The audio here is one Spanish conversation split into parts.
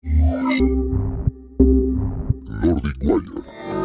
Nordic Wire,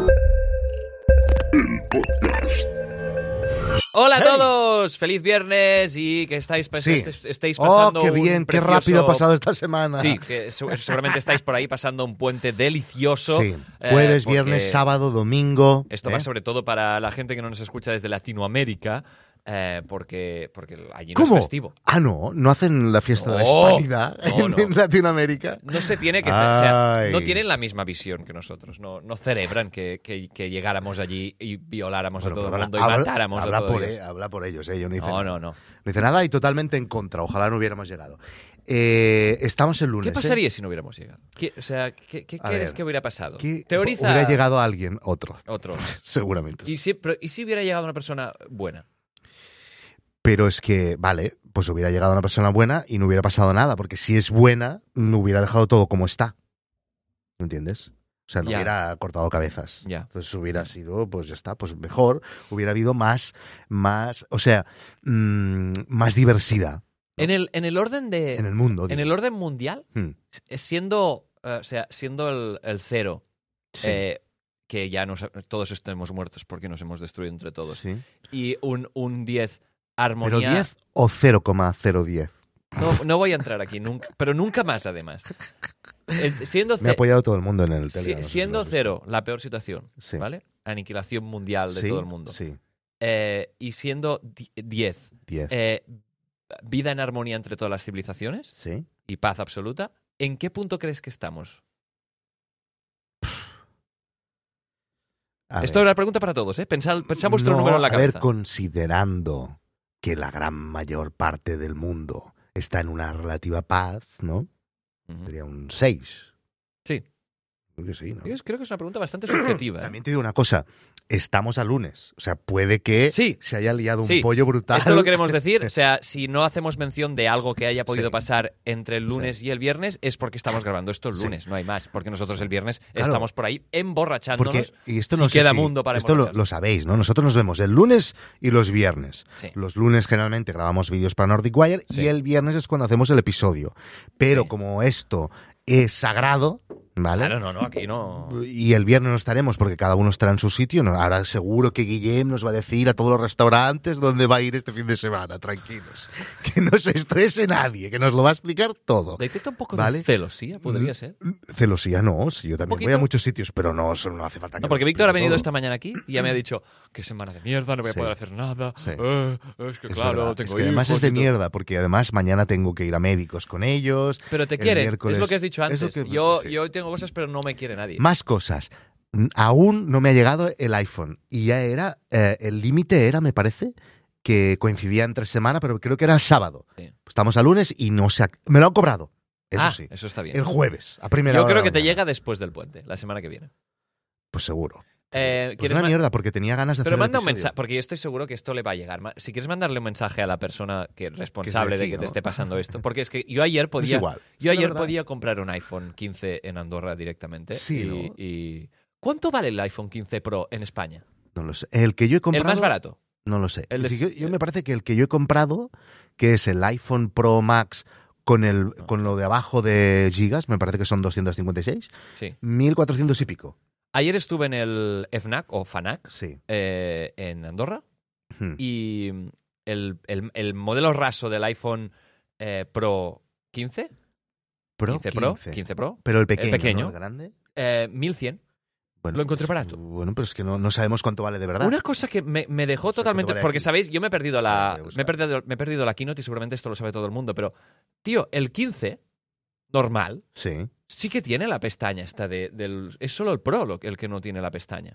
el podcast. Hola a todos, feliz viernes y que estéis pasando qué bien, un qué precioso... rápido ha pasado esta semana. Sí, que seguramente estáis por ahí pasando un puente delicioso. Sí, jueves, porque viernes, sábado, domingo. Esto va sobre todo para la gente que no nos escucha desde Latinoamérica, porque allí no ¿Cómo? es festivo. Ah, no hacen la fiesta de la No, hispanidad no. en Latinoamérica. No se tiene que... O sea, Ay. no tienen la misma visión que nosotros. No celebran que llegáramos allí y violáramos a todo el mundo y matáramos a todos ellos. Habla por ellos, yo no hice No, nada. no. No hice nada y totalmente en contra. Ojalá no hubiéramos llegado. Estamos el lunes. ¿Qué pasaría si no hubiéramos llegado? ¿Qué A crees ver, que hubiera pasado? Que Teoriza... hubiera llegado alguien, otro. Seguramente. ¿Y si hubiera llegado una persona buena? Pero es que, vale, pues hubiera llegado una persona buena y no hubiera pasado nada, porque si es buena, no hubiera dejado todo como está. ¿Me entiendes? O sea, no Ya. hubiera cortado cabezas. Ya. Entonces hubiera sido, pues ya está, pues mejor. Hubiera habido más diversidad En el orden de... en el mundo. En digo. el orden mundial, siendo el cero, Sí. que ya todos estemos muertos porque nos hemos destruido entre todos, Sí. y un 10 ¿Pero armonía... 10 o 0,010? No voy a entrar aquí, nunca, pero nunca más, además. Siendo Me ha apoyado todo el mundo en el Telegram. no sé si siendo lo has visto. cero la peor situación, Sí. ¿vale? Aniquilación mundial de Sí, todo el mundo. Sí, Y siendo 10, 10. vida en armonía entre todas las civilizaciones Sí. y paz absoluta, ¿en qué punto crees que estamos? A Esto es ver. una pregunta para todos, ¿eh? Pensad vuestro No, número en la a ver, cabeza. considerando que la gran mayor parte del mundo está en una relativa paz, ¿no? Ujú. Sería un 6. Sí. Creo que sí, ¿no? Yo creo que es una pregunta bastante subjetiva. ¿eh? También te digo una cosa. Estamos a lunes. O sea, puede que Sí. se haya liado un Sí. pollo brutal. Esto lo queremos decir, o sea, si no hacemos mención de algo que haya podido Sí. pasar entre el lunes Sí. y el viernes, es porque estamos grabando esto el Sí. lunes, no hay más. Porque nosotros el viernes Claro. estamos por ahí emborrachándonos. Porque, y esto si no sé queda si- mundo para esto lo emborracharnos. sabéis, ¿no? Nosotros nos vemos el lunes y los viernes. Sí. Los lunes generalmente grabamos vídeos para Nordic Wire Sí. y el viernes es cuando hacemos el episodio. Pero Sí. como esto es sagrado, ¿vale? Claro, no, aquí no. Y el viernes no estaremos porque cada uno estará en su sitio. No, ahora seguro que Guillem nos va a decir a todos los restaurantes dónde va a ir este fin de semana. Tranquilos. Que no se estrese nadie, que nos lo va a explicar todo. Detecta un poco ¿Vale? de celosía, podría ser. Celosía no, sí, yo también voy poquito? a muchos sitios, pero no hace falta que No, porque lo Víctor ha explique venido todo. esta mañana aquí y ya me ha dicho qué semana de mierda, no voy a Sí. poder hacer nada. Sí. Es que Es claro, verdad, tengo es que además hijos es de y todo. mierda, porque además mañana tengo que ir a médicos con ellos. Pero te el quiere, miércoles- es lo que has dicho es lo antes. que- Yo sí. tengo cosas, pero no me quiere nadie. Más cosas. Aún no me ha llegado el iPhone y ya era, el límite era, me parece, que coincidía entre semana, pero creo que era el sábado. Sí. Estamos a lunes y no se ha... Me lo han cobrado, eso sí. Eso está bien. El jueves, a primera Yo hora creo de que te la mañana. llega después del puente, la semana que viene. Pues seguro. Pues ¿quieres una ma- mierda, porque tenía ganas de Pero hacer manda el un episodio. mensaje, porque yo estoy seguro que esto le va a llegar. Si quieres mandarle un mensaje a la persona que es responsable aquí, de que te ¿no? esté pasando esto, porque es que yo ayer podía, igual. yo Es la ayer verdad. podía comprar un iPhone 15 en Andorra directamente. Sí, y, ¿no? y- ¿cuánto vale el iPhone 15 Pro en España? No lo sé. El que yo he comprado... El más barato. No lo sé. El de- Sí, yo me parece que el que yo he comprado, que es el iPhone Pro Max con lo de abajo de gigas, me parece que son 256, Sí. 1400 y pico. Ayer estuve en el FNAC o FANAC Sí. en Andorra Hmm. y el modelo raso del iPhone Pro 15, Pro 15 Pro, Pero el pequeño, pequeño. ¿no? El grande. 1100. Bueno, Lo encontré pues, barato. Bueno, pero es que no sabemos cuánto vale de verdad. Una cosa que me dejó No sé totalmente... cuánto vale Porque, aquí. ¿sabéis? Yo me he perdido Voy a buscar. me he perdido la keynote y seguramente esto lo sabe todo el mundo, pero, tío, el 15 normal Sí. sí que tiene la pestaña esta es solo el Pro el que no tiene la pestaña.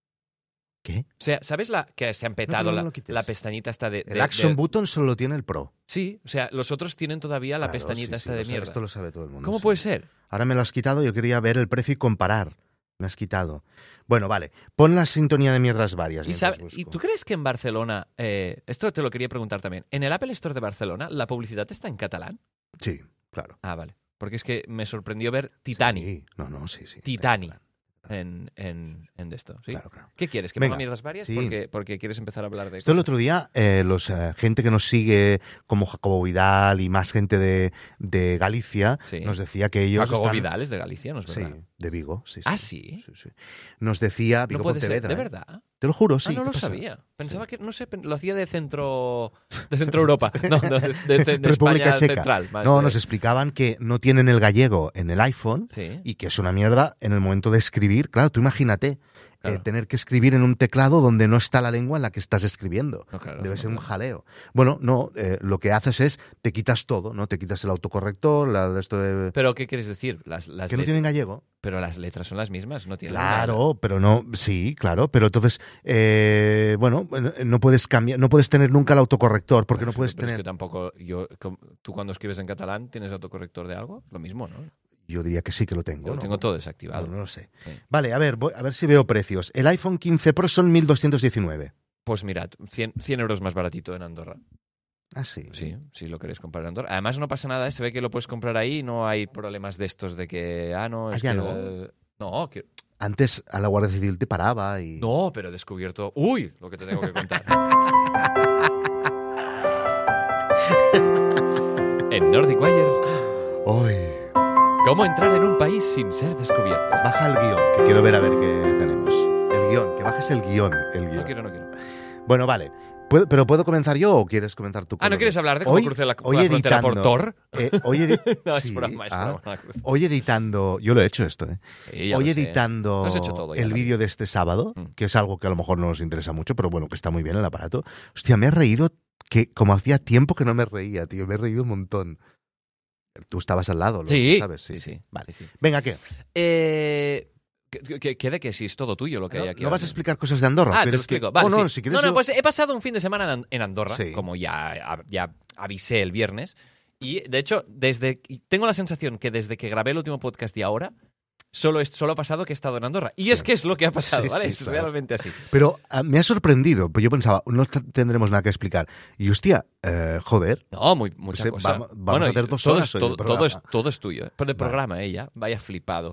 ¿Qué? O sea, ¿sabes que se han petado no lo quites. la pestañita esta de... El Action Button solo lo tiene el Pro. Sí, o sea, los otros tienen todavía la Claro, pestañita sí, esta de lo sabe, mierda. Esto lo sabe todo el mundo. ¿Cómo sí. puede ser? Ahora me lo has quitado, yo quería ver el precio y comparar. Me has quitado. Bueno, vale. Pon la sintonía de mierdas varias. ¿Y, mientras ¿Y busco. tú crees que en Barcelona, esto te lo quería preguntar también, en el Apple Store de Barcelona la publicidad está en catalán? Sí, claro. Ah, vale. Porque es que me sorprendió ver Titanic. Sí. No, sí. Titanic. en esto. ¿Sí? Claro, claro. ¿Qué quieres? ¿Que Venga. ponga mierdas varias? Sí. Porque quieres empezar a hablar de Esto el cosas. otro día, gente que nos sigue, como Jacobo Vidal y más gente de Galicia, Sí. nos decía que ellos Jacobo están... Vidal es de Galicia, ¿no es Sí, verdad? de Vigo. Sí, ¿Ah, sí? Sí. Nos decía No Vigo puede ser, Pontevedra. ¿de ¿eh? verdad? Te lo juro, sí. no ¿qué lo pasa? sabía. Pensaba que, no sé, lo hacía de centro Europa. No, de República España Checa. central. Más, No, nos explicaban que no tienen el gallego en el iPhone Sí. y que es una mierda en el momento de escribir. Claro, tú imagínate Claro. tener que escribir en un teclado donde no está la lengua en la que estás escribiendo. No, claro, Debe no, ser un claro. jaleo. Bueno, no, lo que haces es te quitas todo, ¿no? Te quitas el autocorrector, de esto de... ¿Pero qué quieres decir? que no tienen gallego. Pero las letras son las mismas, no tienen Claro, pero no, sí, claro, pero entonces, bueno, no puedes cambiar, no puedes tener nunca el autocorrector porque no puedes pero es tener... que tampoco, tú cuando escribes en catalán, ¿tienes autocorrector de algo? Lo mismo, ¿no? Yo diría que sí que lo tengo. Yo lo ¿no? tengo todo desactivado. Bueno, no lo sé. Sí. Vale, a ver si veo precios. El iPhone 15 Pro son 1.219. Pues mirad, 100 euros más baratito en Andorra. Ah, sí. Sí, si lo queréis comprar en Andorra. Además no pasa nada, se ve que lo puedes comprar ahí, no hay problemas de estos de que, no, es ya que... no. No, que... Antes a la Guardia Civil te paraba y... No, pero he descubierto... ¡Uy! Lo que te tengo que contar. En Nordic Wire, ¡Uy! ¿cómo entrar en un país sin ser descubierto? Baja el guión, que quiero ver a ver qué tenemos. El guión, que bajes el guión. No quiero. Bueno, vale. ¿Pero puedo comenzar yo o quieres comenzar tú? ¿no quieres hablar de cómo crucé la frontera por Tor? No, Es broma, es broma. Hoy editando... Yo lo he hecho esto, ¿eh? Sí, ya Hoy lo sé. editando Lo has hecho todo ya, el ¿no? vídeo de este sábado, Mm. que es algo que a lo mejor no nos interesa mucho, pero bueno, que está muy bien el aparato. Hostia, me he reído que como hacía tiempo que no me reía, tío. Me he reído un montón. Tú estabas al lado, ¿lo Sí, sabes? sí. Vale. Sí. Venga, ¿qué? Quede que sí, es todo tuyo lo que hay aquí. ¿No vas a ahora. explicar cosas de Andorra? Te lo ¿Quieres explico. que... Vale, no, sí. si quieres no, yo- pues he pasado un fin de semana en Andorra, Sí. como ya avisé el viernes. Y, de hecho, tengo la sensación que desde que grabé el último podcast y ahora, solo ha pasado que he estado en Andorra. Y Sí. es que es lo que ha pasado, Sí, ¿vale? sí, Es claro. realmente así. Pero me ha sorprendido, pues yo pensaba, no tendremos nada que explicar. Y hostia, joder, No, mucha Pues, cosa. vamos a hacer 2 horas hoy de programa. Todo es tuyo. Pero de Vale. programa, ella. Vaya flipado.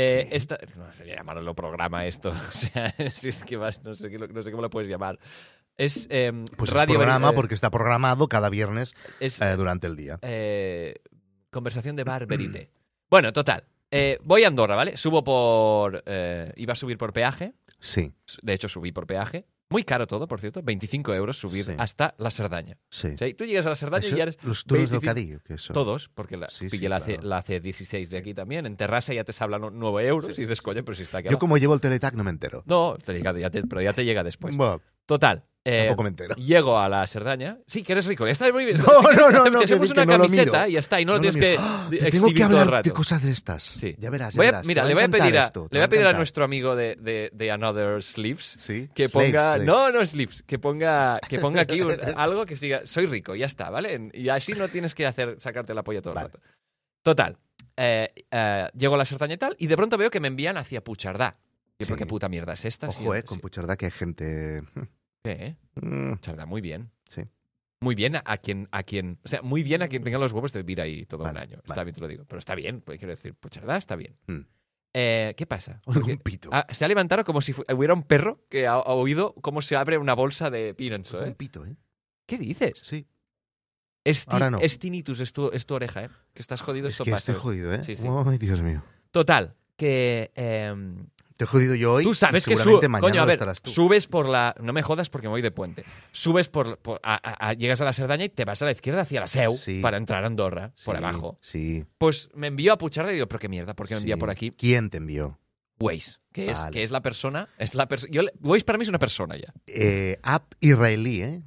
No sé llamarlo programa esto. O sea, si es que no sé cómo lo puedes llamar. Es pues radio... es programa porque está programado cada viernes es durante el día. conversación de bar verité. Bueno, total. Voy a Andorra, ¿vale? Subo por... iba a subir por peaje. Sí, De hecho, subí por peaje. Muy caro todo, por cierto. 25 euros subir Sí. hasta la Cerdaña. sí. O sea, tú llegas a la Cerdaña Eso, y ya eres... los turnos del 25 Cadí, que son. Todos, porque Sí, pillé sí, la claro. C16 de aquí también. En Terrassa ya te hablan 9 euros y dices, coño, pero si está aquí. Yo como llevo el Teletag no me entero. No, pero ya te llega después. Bueno, Total. tampoco me entero. Llego a la Cerdaña. Sí, que eres rico. Ya está muy bien. No, Si quieres, no, te que hacemos digo que una no lo camiseta miro. y ya está. Y no lo No lo tienes que miro. Te exhibir tengo que todo el hablar rato. de cosas de estas. Sí. Ya verás, Mira, te le va voy a pedir a, esto, te le voy a, pedir a encantar. nuestro amigo de Another Sleeves Sí, que Slaves, ponga... Slaves. No Sleeves. Que ponga aquí algo que siga... Soy rico, ya está, ¿vale? Y así no tienes que sacarte la polla todo el Vale. rato. Total. Llego a la Cerdaña y tal, y de pronto veo que me envían hacia Puigcerdà. ¿Y por Sí. qué puta mierda es esta? Ojo, con Puigcerdà que hay gente... ¿Qué? Puigcerdà, muy bien. Sí. Muy bien a quien... O sea, muy bien a quien tenga los huevos de vivir ahí todo Vale, un año. Está vale. bien, te lo digo. Pero está bien, pues quiero decir, Puigcerdà está bien. Mm. ¿Qué pasa? Oigo Porque un pito. se ha levantado como si hubiera un perro que ha oído cómo se abre una bolsa de pienso, Un ¿eh? pito, ¿eh? ¿Qué dices? Sí. Es Ahora no. tinnitus, es tu oreja, ¿eh? Que estás jodido. Es esto que pasa. estoy jodido, ¿eh? Sí, sí. Ay, Dios mío. Total, que... Te he jodido yo hoy. tú sabes y que seguramente mañana coño, a lo ver, estarás tú. subes por la... No me jodas porque me voy de puente. Subes llegas a la Cerdaña y te vas a la izquierda hacia la Seu Sí. para entrar a Andorra, por Sí, abajo. Sí. Pues me envió a Puigcerdà y digo, pero qué mierda, ¿por qué me envía sí. por aquí? ¿Quién te envió? Waze, que Vale. es la persona... Waze para mí es una persona ya. App israelí, ¿eh?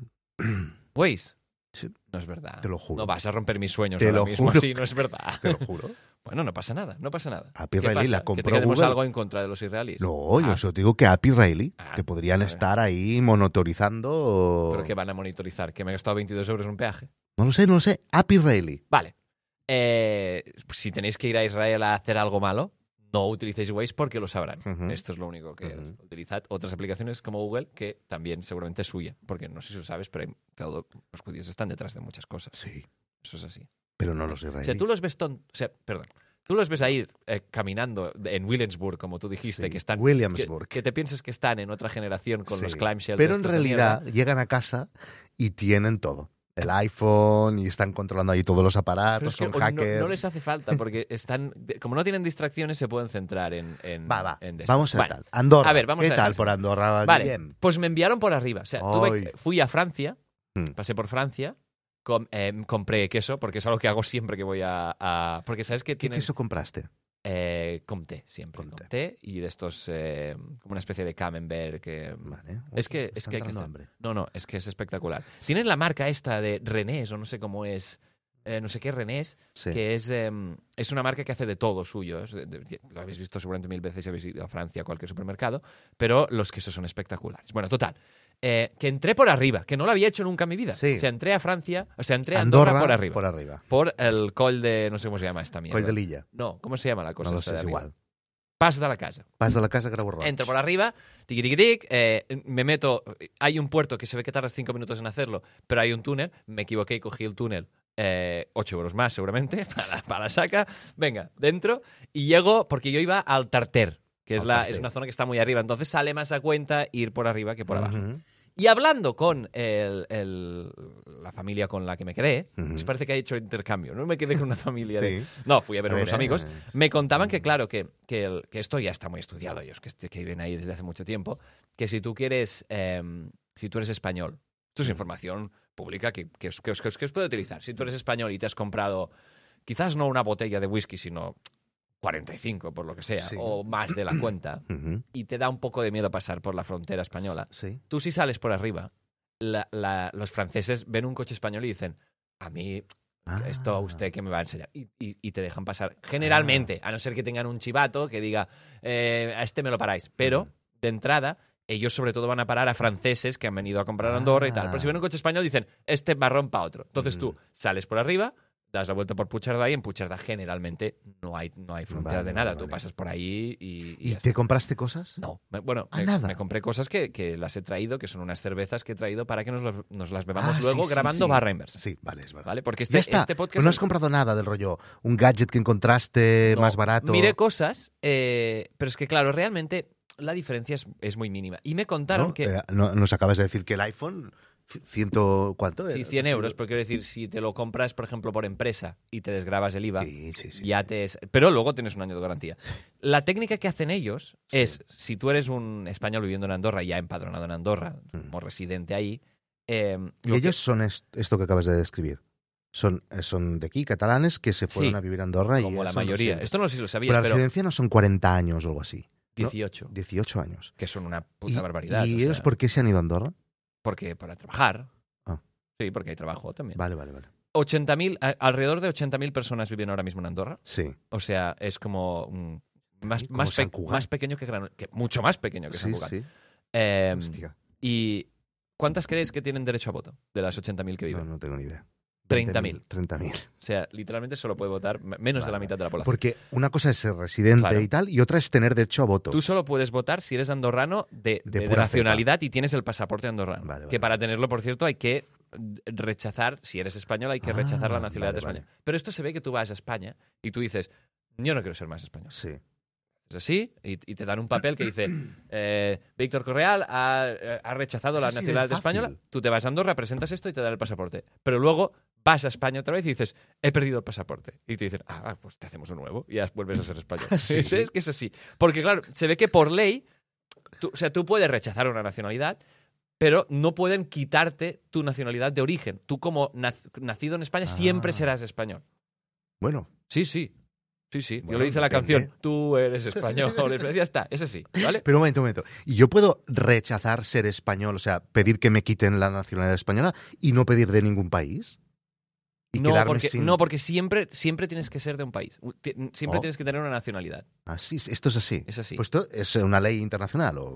Waze. Sí. No es verdad. Te lo juro. No vas a romper mis sueños Te ahora lo mismo juro. así, no es verdad. Te lo juro. Bueno, no pasa nada. App ¿Qué israelí pasa? la ¿Que compró tenemos Google. algo en contra de los israelíes? No, yo Ah, solo te digo que app israelí. Ah, que podrían vale. estar ahí monitorizando. ¿pero que van a monitorizar? ¿Que me he gastado 22 euros en un peaje? No lo sé. App israelí. Vale. Si tenéis que ir a Israel a hacer algo malo, no utilicéis Waze porque lo sabrán. Ujú. Esto es lo único que Ujú. utilizad. Otras aplicaciones como Google, que también seguramente es suya. Porque no sé si lo sabes, pero los judíos están detrás de muchas cosas. Sí. Eso es así. Pero no los O israelíes. sea, tú los ves perdón. tú los ves ahí caminando en Williamsburg, como tú dijiste, Sí, que están... Williamsburg. Que te piensas que están en otra generación con Sí. los climb shells. Pero en estos de realidad mierda. llegan a casa y tienen todo. El iPhone y están controlando ahí todos los Pero aparatos, es que son hackers. no les hace falta, porque como no tienen distracciones, se pueden centrar en Va, en esto. vamos a Bueno, tal. Andorra. a ver, vamos ¿Qué a tal eso. por Andorra, Vale, Guillem? pues me enviaron por arriba. O sea, Ay. fui a Francia, Mm. pasé por Francia, compré queso, porque es algo que hago siempre que voy porque sabes que ¿Qué tienen... queso compraste? Comté, siempre. Comté. Comté y de estos, como una especie de camembert que... Vale. Es que, Me es está que hay que entrando hacer. hambre. No, es que es espectacular. Tienes la marca esta de Renés, o no sé cómo es, no sé qué Renés, Sí. que es una marca que hace de todo suyo. Lo habéis visto seguramente 1000 veces si habéis ido a Francia a cualquier supermercado, pero los quesos son espectaculares. Bueno, total. Que entré por arriba, que no lo había hecho nunca en mi vida. Sí. O sea, entré a Francia, o sea, entré a Andorra por arriba. Por arriba. Por el col de, no sé cómo se llama esta mierda. Coll de Lilla. No, ¿cómo se llama la cosa No lo esta sé, de es arriba? igual. Pas de la casa. Vas de la casa Grau Roig. Entro por arriba, tiqui, tiqui, tic, me meto. Hay un puerto que se ve que tardas 5 minutos en hacerlo, pero hay un túnel. Me equivoqué y cogí el túnel. 8 euros más, seguramente, para la saca. Venga, dentro. Y llego, porque yo iba al Tarter, que Al Tarter. es una zona que está muy arriba. Entonces sale más a cuenta ir por arriba que por abajo. Ujú. Y hablando con la familia con la que me quedé, Ujú. pues parece que he hecho intercambio. No me quedé con una familia de. Sí. No, fui a ver A unos ver, amigos. Me contaban que, claro, que esto ya está muy estudiado, ellos que viven ahí desde hace mucho tiempo, que si tú quieres, si tú eres español, esto es información pública que os puede utilizar. Si tú eres español y te has comprado, quizás no una botella de whisky, sino 45, por lo que sea, Sí. o más de la cuenta, Ujú. y te da un poco de miedo pasar por la frontera española, Sí. tú si sales por arriba, los franceses ven un coche español y dicen, a mí esto a usted que me va a enseñar. Y te dejan pasar. Generalmente, a no ser que tengan un chivato que diga, a este me lo paráis. Pero, de entrada, ellos sobre todo van a parar a franceses que han venido a comprar a Andorra y tal. Pero si ven un coche español, dicen, este marrón para otro. Entonces tú sales por arriba, das la vuelta por Puigcerdá y en Puigcerdá generalmente no hay frontera Vale, de nada. vale, Tú vale. pasas por ahí y ¿Y ya te está. compraste cosas? No, nada. me compré cosas que las he traído, que son unas cervezas que he traído para que nos las bebamos Ah, luego sí, sí, grabando sí. barra inversa. Sí, vale, es verdad. ¿Vale? Porque Ya está. este podcast... Pero no has comprado nada del rollo. Un gadget que encontraste No, más barato. Miré cosas, pero es que, claro, realmente la diferencia es muy mínima. Y me contaron ¿No? que... Nos acabas de decir que el iPhone, ¿cuánto? Sí, 100 euros, pero quiero decir, si te lo compras, por ejemplo, por empresa y te desgrabas el IVA, Sí, sí, sí. ya te es... Pero luego tienes un año de garantía. La técnica que hacen ellos Sí. es, si tú eres un español viviendo en Andorra, ya empadronado en Andorra, como residente ahí... Y lo que- ellos son esto que acabas de describir. Son de aquí, catalanes, que se fueron Sí, a vivir a Andorra. como y la son mayoría. residentes. Esto no sé si lo Pero sabías, la pero residencia no son 40 años o algo así. ¿no? 18, 18 años. que son una puta ¿Y, barbaridad. ¿y o ellos sea, por qué se han ido a Andorra? Porque para trabajar. Ah. Sí, porque hay trabajo también. Vale, vale, vale. 80.000, alrededor de 80.000 personas viven ahora mismo en Andorra. Sí. O sea, es como más, Como más, Sant Cugat. más pequeño que mucho más pequeño que Sí, Sant Cugat. sí. Eh, Hostia. ¿Y cuántas creéis que tienen derecho a voto de las 80.000 que No, viven? no tengo ni idea. 30.000. 30.000. O sea, literalmente solo puede votar menos de la Vale, mitad de la población. Porque una cosa es ser residente Claro. y tal, y otra es tener derecho a voto. Tú solo puedes votar si eres andorrano de pura nacionalidad y tienes el pasaporte andorrano. Vale, vale, que para vale. tenerlo, por cierto, hay que rechazar, si eres español, hay que rechazar la nacionalidad vale, española. vale. Pero esto se ve que tú vas a España y tú dices, yo no quiero ser más español. Sí. Es así, y te dan un papel que dice, Víctor Correal ha rechazado la Es así de nacionalidad fácil. española, tú te vas a Andorra, presentas esto y te dan el pasaporte. Pero luego vas a España otra vez y dices, he perdido el pasaporte. Y te dicen, pues te hacemos un nuevo y ya vuelves a ser español. ¿Sí? Es que es así. Porque claro, se ve que por ley, tú puedes rechazar una nacionalidad, pero no pueden quitarte tu nacionalidad de origen. Tú como nacido en España siempre serás español. Bueno, Sí, sí. Sí, sí. Yo Bueno, le hice la depende. canción, tú eres español. Ya está, es así, ¿vale? pero un momento. ¿Y yo puedo rechazar ser español, o sea, pedir que me quiten la nacionalidad española y no pedir de ningún país? Y quedarme sin... porque siempre tienes que ser de un país. Siempre Oh. tienes que tener una nacionalidad. Así, esto es así. Es así. Pues esto es una ley internacional o qué?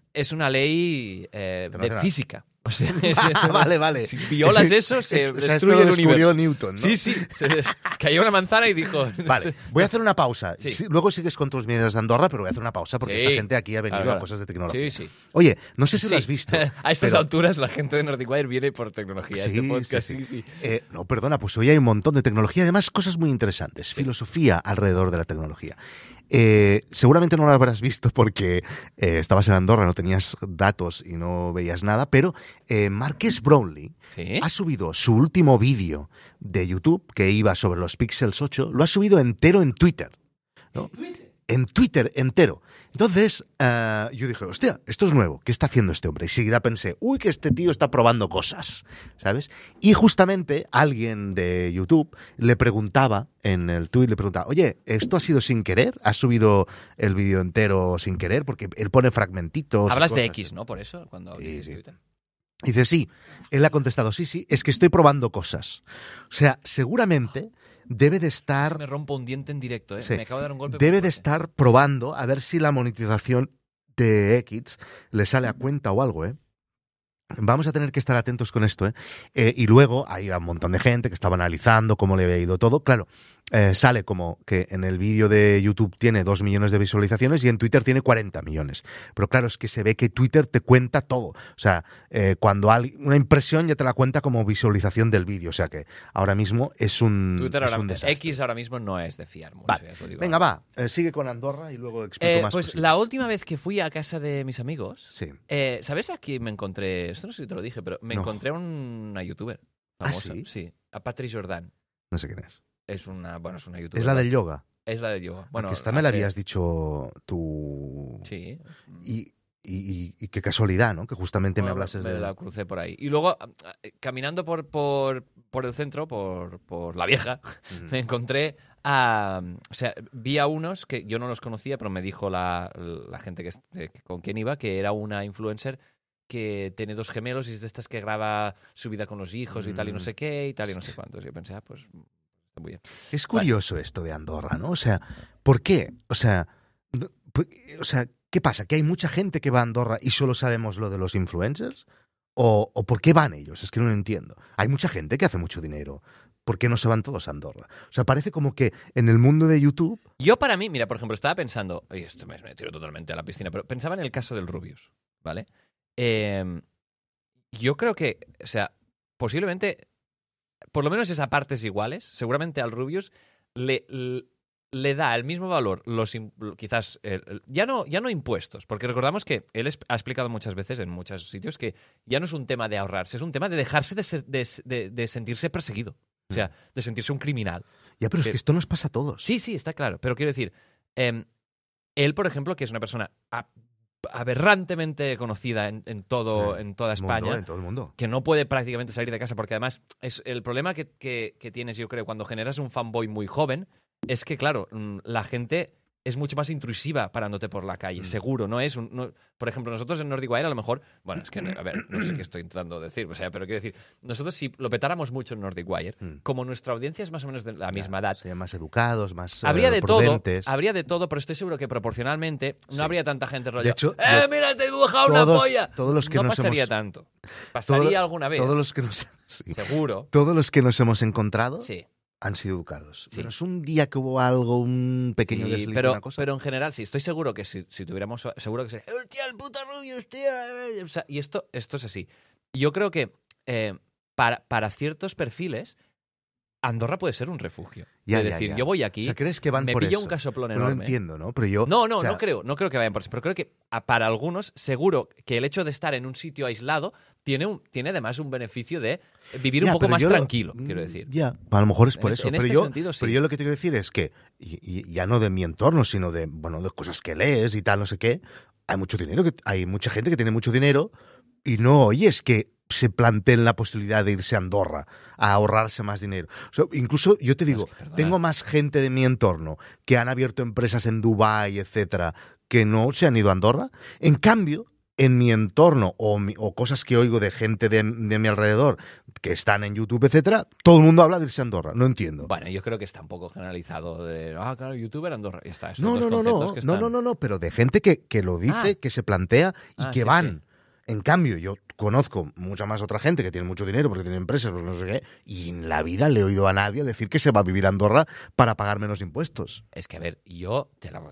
es una ley de Internacional. física. O sea, Vale. Si violas eso, se O sea, esto destruye lo el descubrió universo. Newton, ¿no? Sí, cayó una manzana y dijo... Vale, voy a hacer una pausa. Sí. Sí, luego sigues con tus miedos de Andorra, pero voy a hacer una pausa porque Sí. esta gente aquí ha venido Claro. a cosas de tecnología. Sí. Oye, no sé si lo Sí. has visto. A estas pero- alturas la gente de Nordic Wire viene por tecnología. Este podcast, sí. No, perdona, pues hoy hay un montón de tecnología, además cosas muy interesantes, filosofía alrededor de la tecnología. Seguramente no lo habrás visto porque estabas en Andorra, no tenías datos y no veías nada, pero Marques Brownlee ¿Sí? ha subido su último vídeo de YouTube que iba sobre los Pixels 8, lo ha subido entero en Twitter. ¿No? En Twitter entero. Entonces, yo dije, hostia, esto es nuevo, ¿qué está haciendo este hombre? Y seguida pensé, uy, que este tío está probando cosas, ¿sabes? Y justamente alguien de YouTube le preguntaba, en el tweet le preguntaba, oye, ¿esto ha sido sin querer? ¿Has subido el vídeo entero sin querer? Porque él pone fragmentitos. y Hablas de cosas. X, ¿no? Por eso, cuando dices sí. Twitter. Y dice, sí. Él ha contestado, sí, es que estoy probando cosas. O sea, seguramente debe de estar... Me rompo un diente en directo, ¿eh? Sí. Me acabo de dar un golpe. Debe muy de fuerte. estar probando a ver si la monetización de X le sale a cuenta o algo, ¿eh? Vamos a tener que estar atentos con esto, ¿eh? Y luego hay un montón de gente que estaba analizando cómo le había ido todo. Claro, sale como que en el vídeo de YouTube tiene 2 millones de visualizaciones y en Twitter tiene 40 millones. Pero claro, es que se ve que Twitter te cuenta todo. O sea, cuando hay una impresión ya te la cuenta como visualización del vídeo. O sea que ahora mismo es un, Twitter es ahora, un desastre. X ahora mismo no es de fiar mucho. Vale. ya te lo digo. Venga, va. Sigue con Andorra y luego explico más Pues cositas. la última vez que fui a casa de mis amigos, Sí. ¿sabes a quién me encontré? Esto no sé si te lo dije, pero me No. encontré a una youtuber ¿Ah, famosa. sí? A Patrick Jordan. No sé quién es. Es una youtuber. Es la del yoga. Es la de yoga. Bueno, que esta me la hace- habías dicho tú. Sí. Y qué casualidad, ¿no? Que justamente me Bueno, hablases me de... la crucé por ahí. Y luego, caminando por el centro, por la vieja, me encontré a... O sea, vi a unos que yo no los conocía, pero me dijo la gente con quien iba que era una influencer que tiene 2 gemelos y es de estas que graba su vida con los hijos y tal y no sé qué y tal y no sé cuántos. Yo pensé, pues está muy bien. Es curioso esto de Andorra, ¿no? O sea, ¿por qué? O sea, ¿qué pasa? ¿Que hay mucha gente que va a Andorra y solo sabemos lo de los influencers? ¿O por qué van ellos? Es que no lo entiendo. Hay mucha gente que hace mucho dinero. ¿Por qué no se van todos a Andorra? O sea, parece como que en el mundo de YouTube... Yo para mí, mira, por ejemplo, estaba pensando, y esto me tiro totalmente a la piscina, pero pensaba en el caso del Rubius, ¿vale? Yo creo que, o sea, posiblemente, por lo menos esa partes iguales, seguramente al Rubius le da el mismo valor quizás ya no impuestos, porque recordamos que él ha explicado muchas veces en muchos sitios que ya no es un tema de ahorrarse, es un tema de dejarse de sentirse perseguido, o sea, de sentirse un criminal. Ya, pero es que esto nos pasa a todos. Sí, está claro, pero quiero decir, él, por ejemplo, que es una persona aberrantemente conocida en toda España, En todo el mundo. que no puede prácticamente salir de casa, porque además es el problema que tienes, yo creo, cuando generas un fanboy muy joven, es que, claro, la gente es mucho más intrusiva parándote por la calle, seguro, no es por ejemplo, nosotros en Nordic Wire a lo mejor, bueno, es que, a ver, no sé qué estoy intentando decir, o sea, pero quiero decir, nosotros si lo petáramos mucho en Nordic Wire, como nuestra audiencia es más o menos de la misma edad, Serían más educados, más habría de prudentes. todo, pero estoy seguro que proporcionalmente no habría tanta gente rollo. De hecho, Mira, te he dibujado una polla. todos los que no nos pasaría hemos- tanto. Pasaría alguna vez. Todos los que nos... sí. Seguro. Todos los que nos hemos encontrado Sí. han sido educados. Sí. Menos un día que hubo algo, un pequeño Sí, desliz, pero, una cosa. pero en general, sí, estoy seguro que si tuviéramos. Seguro que sería. ¡Hostia, el puto Rubius, tío! O sea, y esto es así. Yo creo que para ciertos perfiles, Andorra puede ser un refugio. Es decir, yo voy aquí, O sea, ¿crees que van me por pilla eso? un casoplón Pero no enorme. entiendo, ¿no? Pero yo... No, o sea, no creo que vayan por eso. Pero creo que para algunos, seguro que el hecho de estar en un sitio aislado tiene además un beneficio de vivir un ya, poco pero más yo tranquilo, quiero decir. Ya, a lo mejor es En por este- eso. en Pero este yo, sentido, sí. pero yo lo que te quiero decir es que, y ya no de mi entorno, sino de cosas que lees y tal, no sé qué, hay mucho dinero, hay mucha gente que tiene mucho dinero y no oyes que se planteen la posibilidad de irse a Andorra a ahorrarse más dinero. O sea, incluso yo te digo, es que, perdona. tengo más gente de mi entorno que han abierto empresas en Dubái, etcétera, que no se han ido a Andorra. En cambio, en mi entorno o cosas que oigo de gente de mi alrededor que están en YouTube, etcétera, todo el mundo habla de irse a Andorra. No entiendo. Bueno, yo creo que está un poco generalizado de, claro, youtuber Andorra, y está. No, pero de gente que lo dice, que se plantea y que sí, van. sí. En cambio, yo conozco mucha más otra gente que tiene mucho dinero porque tiene empresas, porque no sé qué, y en la vida le he oído a nadie decir que se va a vivir a Andorra para pagar menos impuestos. Es que, a ver, yo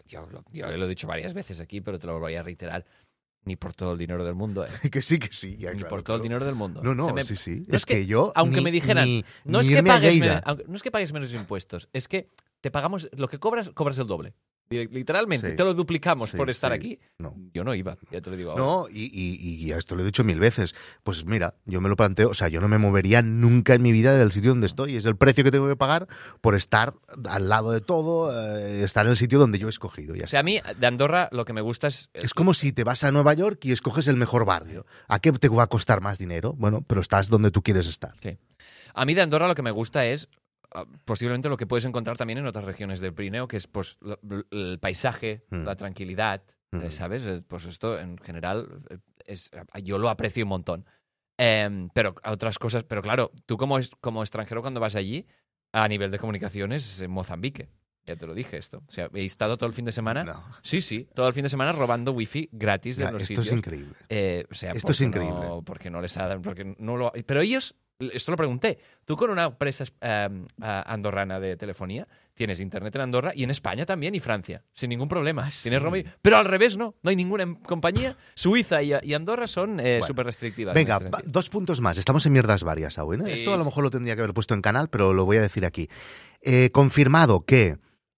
lo he dicho varias veces aquí, pero te lo voy a reiterar. Ni por todo el dinero del mundo, ¿eh? Que sí. Ya, Ni claro, por todo el claro. dinero del mundo. No, O sea, sí. No es que yo. Aunque me dijeran, no es que pagues menos impuestos, es que te pagamos, lo que cobras el doble. Literalmente, Sí. te lo duplicamos Sí, por estar sí. aquí. No. Yo no iba, ya te lo digo ahora. No, y a esto lo he dicho 1000 veces. Pues mira, yo me lo planteo, o sea, yo no me movería nunca en mi vida del sitio donde estoy. Es el precio que tengo que pagar por estar al lado de todo, estar en el sitio donde yo he escogido. Ya O sea, a mí, de Andorra, lo que me gusta es... Es como si te vas a Nueva York y escoges el mejor barrio. ¿A qué te va a costar más dinero? Bueno, pero estás donde tú quieres estar. Sí. A mí de Andorra lo que me gusta es posiblemente lo que puedes encontrar también en otras regiones del Pirineo, que es pues el paisaje, la tranquilidad, ¿sabes? Pues esto en general yo lo aprecio un montón. Pero otras cosas, pero claro, tú como extranjero cuando vas allí, a nivel de comunicaciones, es en Mozambique. Ya te lo dije esto. O sea, he estado todo el fin de semana. No. Sí, todo el fin de semana robando wifi gratis de Ya, los esto sitios. es increíble. O sea, Esto es increíble. Porque no les ha dado. Porque no lo. Pero ellos, esto lo pregunté. Tú con una empresa andorrana de telefonía tienes internet en Andorra y en España también y Francia, sin ningún problema. Sí. Tienes roaming. Pero al revés no hay ninguna compañía. Suiza y Andorra son súper restrictivas. Venga, 2 puntos más. Estamos en mierdas varias aún, ¿eh? Sí, Esto a lo mejor lo tendría que haber puesto en canal, pero lo voy a decir aquí. Confirmado que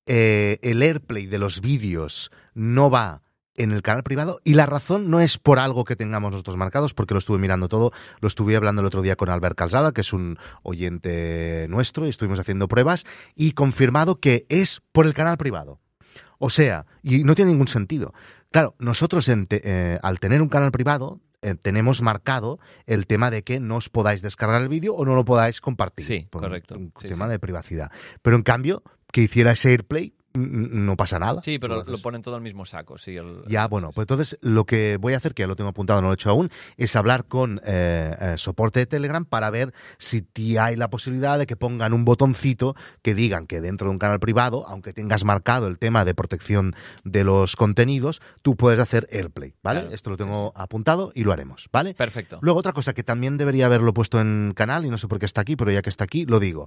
el AirPlay de los vídeos no va en el canal privado, y la razón no es por algo que tengamos nosotros marcados, porque lo estuve mirando todo, lo estuve hablando el otro día con Albert Calzada, que es un oyente nuestro, y estuvimos haciendo pruebas, y confirmado que es por el canal privado. O sea, y no tiene ningún sentido. Claro, nosotros al tener un canal privado tenemos marcado el tema de que no os podáis descargar el vídeo o no lo podáis compartir. Sí, por correcto. Un Sí, tema sí. de privacidad. Pero en cambio, que hiciera ese AirPlay, no pasa nada. Sí, pero Entonces, lo ponen todo al mismo saco. Sí, ya, bueno, pues entonces lo que voy a hacer, que ya lo tengo apuntado, no lo he hecho aún, es hablar con soporte de Telegram para ver si hay la posibilidad de que pongan un botoncito que digan que dentro de un canal privado, aunque tengas marcado el tema de protección de los contenidos, tú puedes hacer AirPlay, ¿vale? Claro. Esto lo tengo apuntado y lo haremos, ¿vale? Perfecto. Luego otra cosa que también debería haberlo puesto en canal, y no sé por qué está aquí, pero ya que está aquí, lo digo.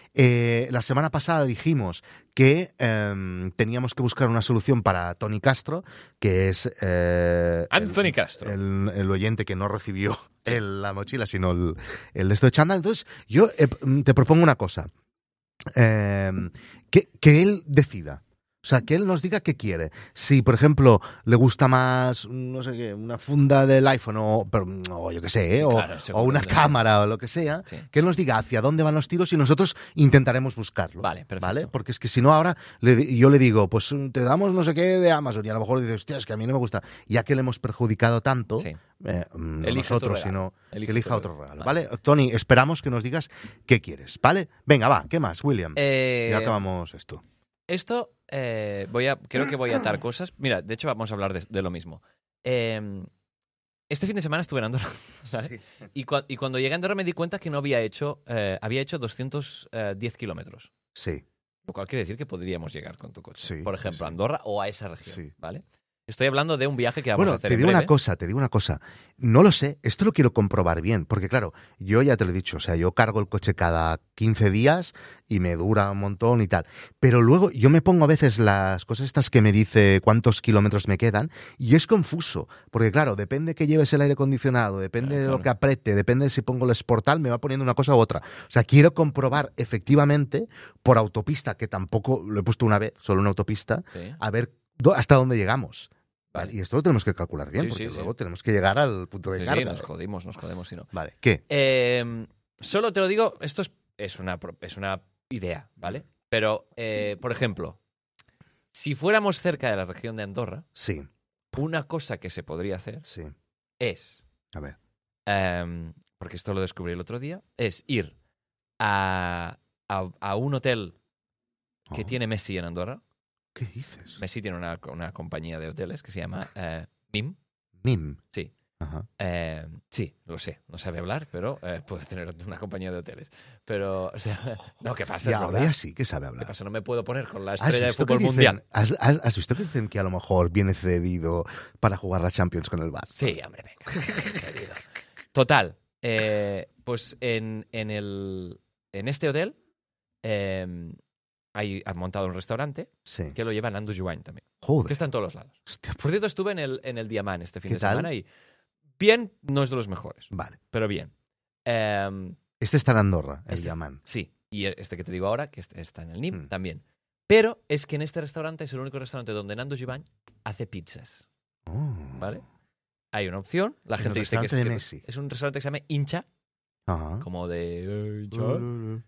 La semana pasada dijimos que teníamos que buscar una solución para Tony Castro, que es Anthony Castro. el oyente que no recibió la mochila, sino el de esto de chándal. Entonces, yo te propongo una cosa. Que él decida. O sea, que él nos diga qué quiere. Si, por ejemplo, le gusta más, no sé qué, una funda del iPhone o yo qué sé, Sí, o, claro, o seguro, una sí. cámara o lo que sea, Sí. que él nos diga hacia dónde van los tiros y nosotros intentaremos buscarlo. Vale, perfecto. ¿Vale? Porque es que si no ahora yo le digo, pues te damos no sé qué de Amazon, y a lo mejor dices, hostia, es que a mí no me gusta. Ya que le hemos perjudicado tanto, Sí. no Elige nosotros, otro regalo. sino que Elige elija otro otro regalo. regalo. ¿Vale? Tony, esperamos que nos digas qué quieres. ¿Vale? Venga, va, ¿qué más, William? Ya acabamos esto. Esto creo que voy a atar cosas. Mira, de hecho vamos a hablar de lo mismo. Este fin de semana estuve en Andorra, ¿sabes? Sí. Y cuando llegué a Andorra me di cuenta que no había hecho 210 kilómetros. Sí. Lo cual quiere decir que podríamos llegar con tu coche. Sí, Por sí, ejemplo, sí. a Andorra o a esa región, Sí. ¿vale? Estoy hablando de un viaje que vamos a Bueno, hacer te en digo breve. una cosa. No lo sé, esto lo quiero comprobar bien, porque claro, yo ya te lo he dicho, o sea, yo cargo el coche cada 15 días y me dura un montón y tal. Pero luego yo me pongo a veces las cosas estas que me dice cuántos kilómetros me quedan y es confuso, porque claro, depende que lleves el aire acondicionado, depende de lo Claro. que apriete, depende de si pongo el Sportal, me va poniendo una cosa u otra. O sea, quiero comprobar efectivamente por autopista, que tampoco lo he puesto una vez, solo una autopista, Sí. a ver hasta dónde llegamos. Vale. Y esto lo tenemos que calcular bien, Sí, porque sí, luego sí. tenemos que llegar al punto de Sí, carga. nos jodimos si no. Vale, ¿qué? Solo te lo digo, esto es una idea, ¿vale? Pero, por ejemplo, si fuéramos cerca de la región de Andorra, Sí, una cosa que se podría hacer sí. es, A ver. porque esto lo descubrí el otro día, es ir a un hotel que Oh, tiene Messi en Andorra. ¿Qué dices? Messi tiene una compañía de hoteles que se llama MIM. NIM. Sí. Ajá. Sí, lo sé, no sabe hablar, pero puede tener una compañía de hoteles. Pero, o sea, no, ¿qué pasa? Y Es ahora verdad. ya sí que sabe ¿Qué hablar. pasa? No me puedo poner con la ¿Has estrella de visto que fútbol dicen- mundial. ¿Has visto que dicen que a lo mejor viene cedido para jugar la Champions con el Barça? Sí, hombre, venga. Querido. Total, pues en este hotel han montado un restaurante Sí. que lo lleva Nando Juany también, Joder. que está en todos los lados. Hostia, Por cierto, estuve en el Diamant este fin ¿Qué de tal? semana y bien, no es de los mejores, Vale. pero bien. Este está en Andorra, el Este- Diamant. Sí, y este que te digo ahora, que está en el NIM, Mm. también. Pero es que en este restaurante es el único restaurante donde Nando Juany hace pizzas, Oh. ¿vale? Hay una opción, la El gente dice que restaurante de Messi. es un restaurante que se llama Hincha, Ajá. como de Hincha,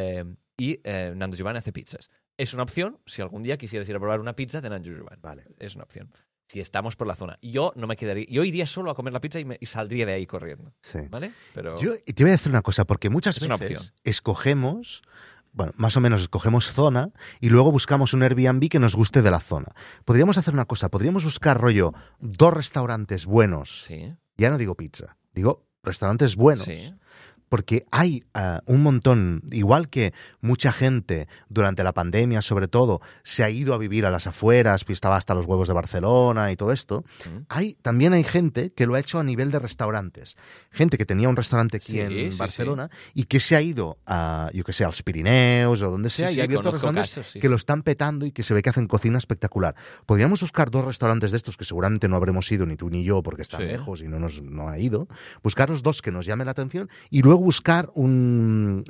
y Nando Juany hace pizzas. Es una opción si algún día quisieras ir a probar una pizza de Nando Juany. Vale. Es una opción. Si estamos por la zona. Yo no me quedaría. Yo iría solo a comer la pizza y saldría de ahí corriendo. Sí. ¿Vale? Pero. Yo te voy a decir una cosa, porque muchas Es una veces opción. escogemos, bueno, más o menos escogemos zona y luego buscamos un Airbnb que nos guste de la zona. Podríamos hacer una cosa, podríamos buscar rollo 2 restaurantes buenos, Sí. ya no digo pizza, digo restaurantes buenos. Sí. Porque hay un montón, igual que mucha gente durante la pandemia, sobre todo, se ha ido a vivir a las afueras, pues estaba hasta los huevos de Barcelona y todo esto, también hay gente que lo ha hecho a nivel de restaurantes. Gente que tenía un restaurante aquí Sí, en sí, Barcelona y que se ha ido a, yo que sé, a los Pirineos o donde sea, Sí, y sí, ha abierto conozco restaurantes casos, sí. que lo están petando y que se ve que hacen cocina espectacular. Podríamos buscar 2 restaurantes de estos que seguramente no habremos ido ni tú ni yo porque están Sí. lejos y no ha ido. Buscar los 2 que nos llamen la atención y luego buscar un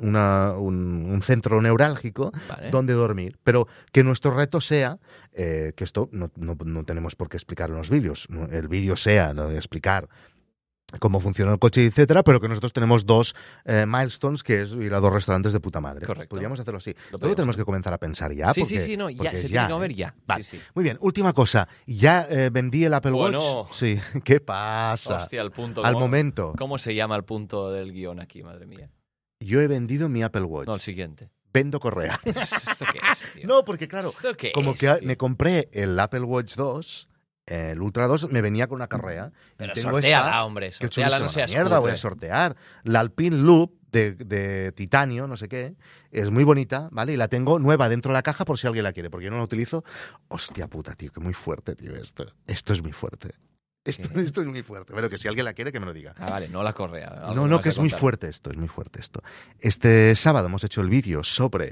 centro neurálgico Vale. donde dormir. Pero que nuestro reto sea, que esto no tenemos por qué explicar en los vídeos, el vídeo sea lo de explicar cómo funciona el coche, etcétera, pero que nosotros tenemos 2 milestones, que es ir a 2 restaurantes de puta madre. Correcto. Podríamos hacerlo así. Lo Luego podríamos tenemos hacer. que comenzar a pensar ya. Sí, porque, sí, no, ya porque se es tiene que ¿eh? mover ya. Vale. Sí, sí. Muy bien, última cosa. Ya vendí el Apple Bueno. Watch. Sí, ¿qué pasa? Hostia, el punto. Al momento. ¿Cómo se llama el punto del guión aquí, madre mía? Yo he vendido mi Apple Watch. No, el siguiente. Vendo correa. ¿Esto qué es, tío? No, porque claro, ¿Esto qué como es, que tío? me compré el Apple Watch 2, el Ultra 2, me venía con una correa. Pero y tengo sorteala, esta, hombre. que Sorteala, no chulísima, seas mierda, voy a cutre. sortear. La Alpine Loop de titanio, no sé qué, es muy bonita, ¿vale? Y la tengo nueva dentro de la caja por si alguien la quiere, porque yo no la utilizo. Hostia puta, tío, que muy fuerte, tío, esto. Esto es muy fuerte. Esto es muy fuerte. Pero que si alguien la quiere, que me lo diga. Ah, vale, no la correa. Algo No, me no, vas que a es muy contar. fuerte esto, es muy fuerte esto. Este sábado hemos hecho el vídeo sobre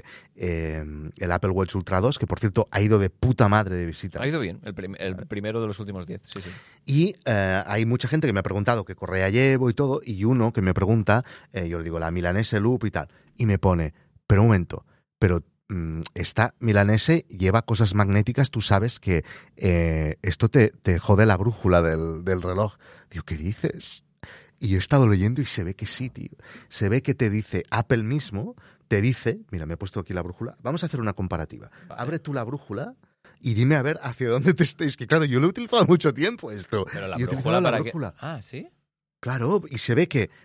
el Apple Watch Ultra 2, que por cierto ha ido de puta madre de visita. Ha ido bien, el primero de los últimos 10. Sí, sí. Y hay mucha gente que me ha preguntado qué correa llevo y todo, y uno que me pregunta, yo le digo la Milanese Loop y tal, y me pone, pero un momento, pero esta Milanese lleva cosas magnéticas, tú sabes que esto te jode la brújula del reloj. Digo, ¿qué dices? Y he estado leyendo y se ve que sí, tío. Se ve que te dice, Apple mismo te dice, mira, me he puesto aquí la brújula, vamos a hacer una comparativa. Vale. Abre tú la brújula y dime a ver hacia dónde te estés. Que claro, yo lo he utilizado mucho tiempo esto. Pero la Y he brújula utilizado la para brújula. que... Ah, ¿sí? Claro, y se ve que